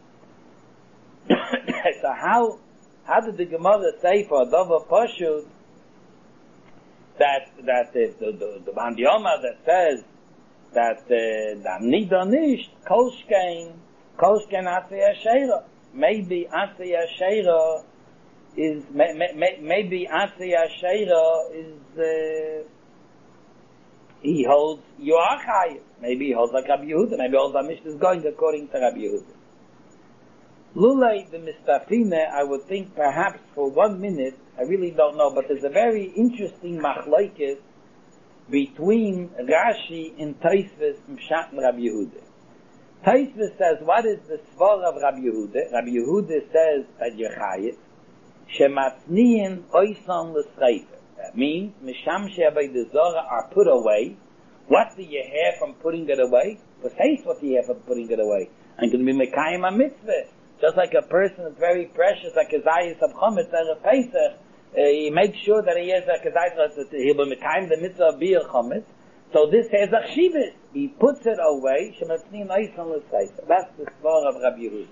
So how did the Gemara say for Dava Pashut that the Bandioma that says that Nida Nisht Kolshkein Asya Sheira? Maybe Asya Sheira is maybe Asya Sheira is he holds Yoachai. Maybe he holds like Rabbi Yehuda. Maybe all the Mishnah is going according to Rabbi Yehuda. Lulei the Mistafine, I would think perhaps for 1 minute, I really don't know, but there's a very interesting machlokes between Rashi and Tosfos Pshat and Rabbi Yehuda. Tosfos says, what is the svar of Rabbi Yehuda? Rabbi Yehuda says that Yechayit, Shematzniyin oisan l'sreife. That means, Mishamshe Avodah Zarah are put away. What do you have from putting it away? What do you have from putting it away? I'm going to be Mekayim a mitzvah. Just like a person is very precious, like a Zayis of Chometz or a Pesach, he makes sure that he has a Zayis, that he'll be Mekayim the mitzvah of Biyah Chometz. So this has a Chshivas. He puts it away, Shematzniyin oisan l'sreife. That's the svar of Rabbi Yehuda.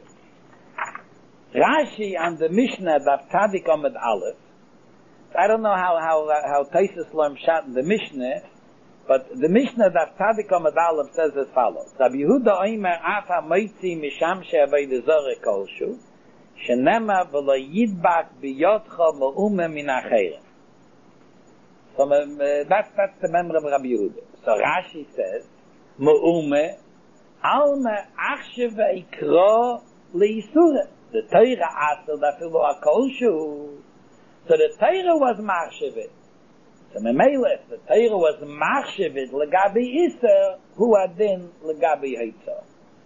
Rashi on the Mishnah, Daf Tzadik Amud Aleph, I don't know how Tosfos learned Pshat in the Mishnah, but the Mishnah that Tzadik Amud Aleph says as follows: Rabbi Yehuda Omer Afa Moitzi Mishamshe Avodah Zarah Kolshu, Shenema V'lo Yidbak B'yodcha Me'ume Min Acherem. So that's the member of Rabbi Yehuda. So Rashi says, Me'ume Alma Achshe Ve'ikro Le'Yisura. The Torah Asel Dafilu HaKolshu. So the Torah was Machshavit. So Memelech, the Torah was Machshavit Legabi Iser, who adin Legabi Heitzah.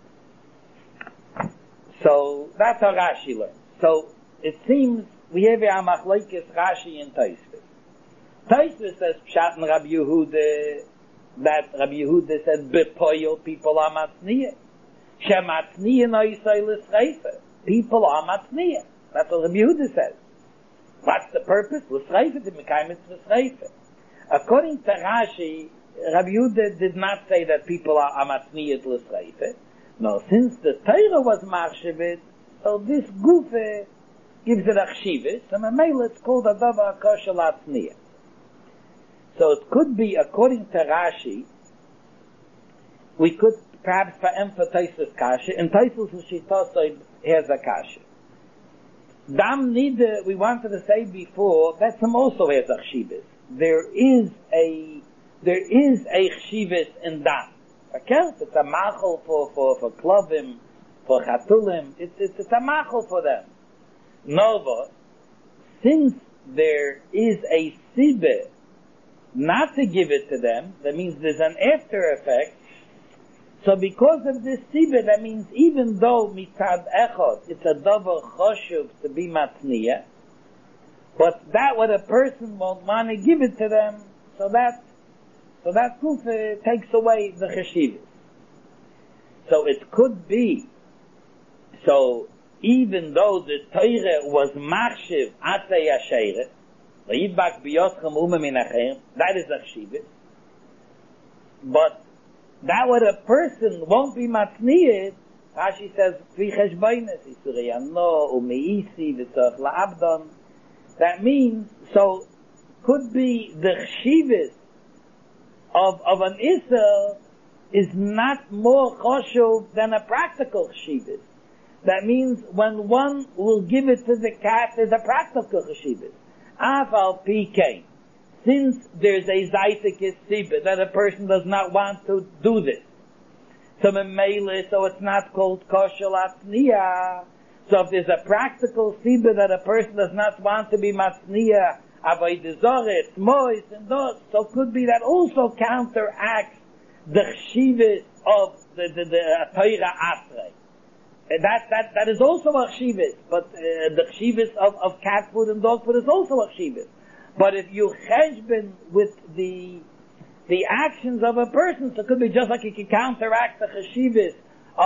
So that's how Rashi learned. So it seems we have a machlokes Rashi and Tosfos. Tosfos says Pshat and Rabbi Yehuda, that Rabbi Yehuda said Bepoyel people are matzniyah. Shematzniyah no yisrael l'sreife. People are matzniyah. That's what Rabbi Yehuda says. What's the purpose? L'sreife, the Mekayim is l'sreife. According to Rashi, Rabbi Yehuda did not say that people are matzniyah l'sreife. No, since the Torah was Machshavit, so this Gufe gives it a Chshivit, and a Mele it's called a Davar Kosher Latzniya. So it could be, according to Rashi, we could perhaps emphasize this Kasha, and Tosfos Shitosoi has a Kasha. Dam Nida, we wanted to say before, that also has a Chshivit. There is a Chshivit in Dam. Okay? It's a machal for klovim, for chatulim. It's a machal for them. Nova, since there is a sibbe not to give it to them, that means there's an after effect. So because of this sibbe, that means even though mitad echot, it's a davar choshuv to be matniya, but that what a person won't want to give it to them, so that kufa takes away the cheshivas. So it could be, so even though the Torah was machshiv atay asheire, v'yidbak b'yotchem ume min achem, that is a cheshivas, but that what a person won't be matniyed, Rashi says, fi cheshbainis, isur yano, umeisi, v'tzorch la'abdon. That means, so, could be the cheshivas of an Isser is not more choshuv than a practical cheshivas. That means when one will give it to the cat, there's a practical cheshivas. Afal PK. Since there's a zaitik sibah that a person does not want to do this, so it's not called kosher latzniya. So if there's a practical sibah that a person does not want to be matzniya, avodah zarah, mois, and those, so could be that also counteracts the cheshivas of the Torah asrei. That is also a cheshivas, but the cheshivas of cat food and dog food is also a cheshivas. But if you cheshbon with the actions of a person, so it could be just like you can counteract the cheshivas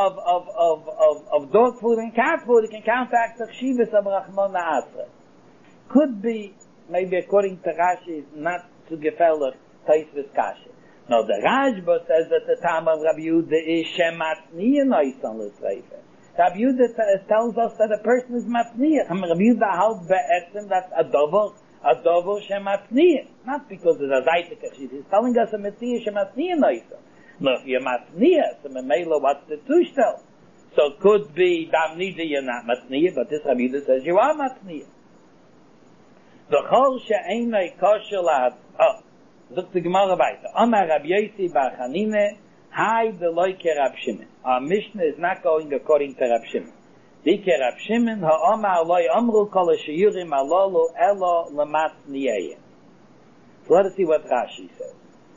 of dog food and cat food, it can counteract the cheshivas of Rachmana Asra. Could be, maybe according to Rashi, not to gefällig Taisvis Kasha. Now the Rashba says that the time of Rabbi Yehuda is shematniya noisan l'sreifer. Rabbi Yehuda tells us that a person is matniya. Rabbi Yehuda held be'etzim that's a dover shematniya. Not because it's a zaytik achid. He's telling us a matniya shematniya noisan. No, if you're matniya, so memela, what's the tushtel? So it could be damnida you're not matniya, but this Rabbi Yehuda says you are matniya. The chol she'enai kosher la'ad. Look the Gemara weiter. Amar Rabbi Yossi bar Chanine, Hai deloy ke Rab Shimon. Our Mishnah is not going according to Rab Shimon. Dike Rab Shimon, ha'amar loy amru kol ha'shiyurim alolu elo lematniyayim. So let us see what Rashi says.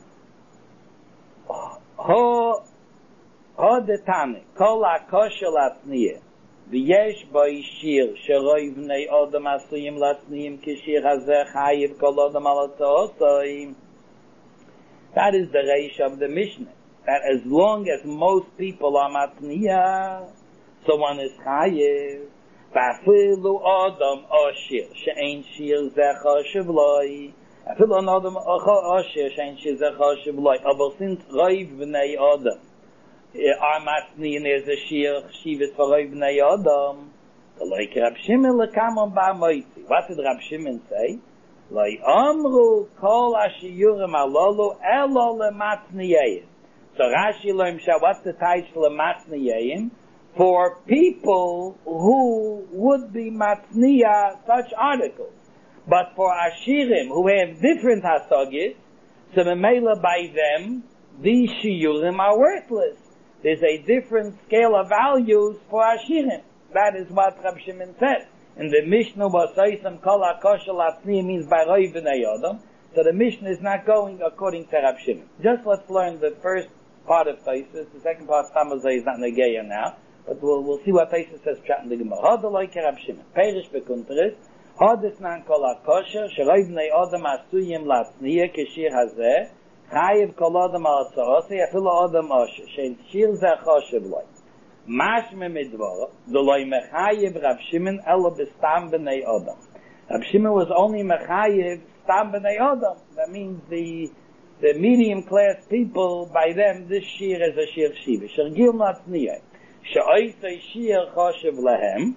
Ho detane, kol ha'kosher latniyah, v'yesh boi shir, sheroi v'nei odom asuyim latniyim kishir hazeh chayiv kol odom alatzosoyim. That is the reish of the Mishnah. That as long as most people are matniya, so one is chayiv. V'afilu adam oshir, she'ein shir zecha shivloi. Afilu an adam oshir, she'ein shir zecha shivloi. Aber since roiv b'nei adam are matniya, and there's a shir chshivas for roiv b'nei adam, so like Rab Shimon lekamon bar moitzi. What did Rab Shimon say? Loi amru kol hashiyurim alolu elo lematniyayim. So Rashi learned, what's the title of matniyayim? For people who would be matniya such articles. But for ashirim who have different hasogis, so memela by them, these shiyurim are worthless. There's a different scale of values for ashirim. That is what Rab Shimon said. And the Mishnah was Soisam Kol HaKosher Latniya means by Roi B'nei Odom. So the Mishnah is not going according to Rab Shimon. Just let's learn the first part of Taisus. The second part, Tamazay, is not Negeya now. But we'll see what Taisus says in the Gemara. Hod Eloi Rab Shimon. Perish Bekunteris. Hod Esnan Kol HaKosher Sheroi B'nei Odom Asuyim Latniya Keshir Hazeh Chayiv Kol Odom Al-Tzorosei Afilo Odom Osher Shein Shir Zeh Choshev Loi. Mashme midvor, the loy mechayev Rab Shimon elo bestam b'nei Odom. Rab Shimon was only mechayev stam b'nei Odom. That means the medium class people, by them this shir is a shir shiva. Shergil matniyah. She'oisei shir choshev lehem.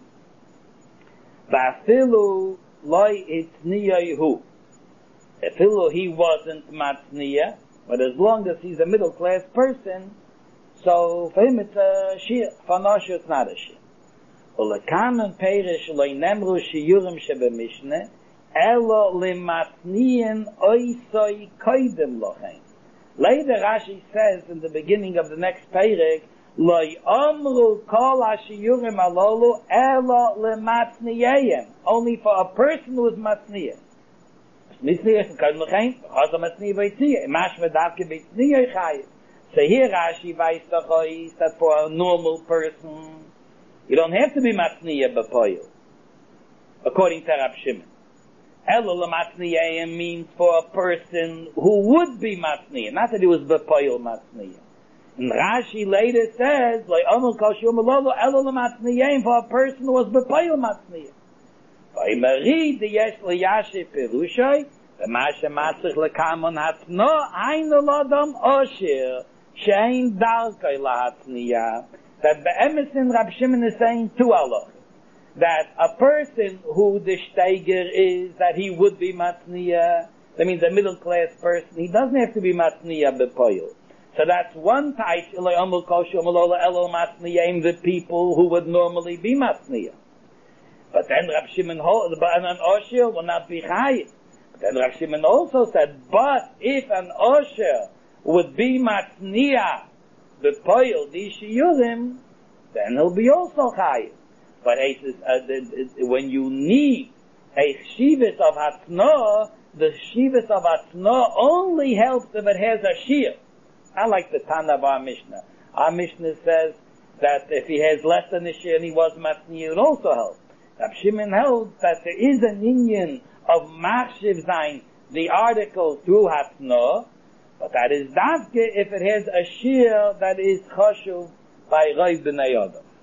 V'afilu loy itniyahu. Afilu he wasn't matniyah, but as long as he's a middle class person, so for him it's a shir. For Noshe it's not a shir. Ulekanon perish loy nemru shiyurim shebemishne elo limatniyin oisoi koidem lochen. Later Rashi says in the beginning of the next perek, loy amru kol hashiyurim alolu elo limatniyayim. Only for a person who is matniyah. Mitniyah koidem lochen, chazam matniyah b'yitziyah. Imash v'davke b'yitziyah chayiv. So here Rashi weiß doch that for a normal person, you don't have to be matniya b'poyel, according to Rab Shimon. Elo l'matniyayim means for a person who would be matniya, not that he was b'poyel matniya. And Rashi later says, like Amul Kol Shum Alolo, Elo l'matniyayim for a person who was b'poyel matniya. V'imari d'yesh l'yashe perushay, v'mashe matzich l'kamon hatno, ayno l'odom oshir, shein dalkai lahatniya. That be'emes in Rab Shimon is saying two halachas. That a person who the steiger is, that he would be matniya, that means a middle class person, he doesn't have to be matniya b'poyel. So that's one type, the people who would normally be matniya. But then Rab Shimon an osher will not be chayiv. Then Rab Shimon also said, but if an osher would be matniya, the poil, the shiyurim, then he'll be also chayiv. But when you need a shivas of hatno, the shivas of hatno only helps if it has a shir. I like the Tana of our Mishnah. Our Mishnah says that if he has less than a shir and he was matniya, it also helps. Rab Shimon held that there is an inyan of machshiv zayin, the article through hatno, but that is dafke if it has a shir that is chashuv by Rav B'nai Adam.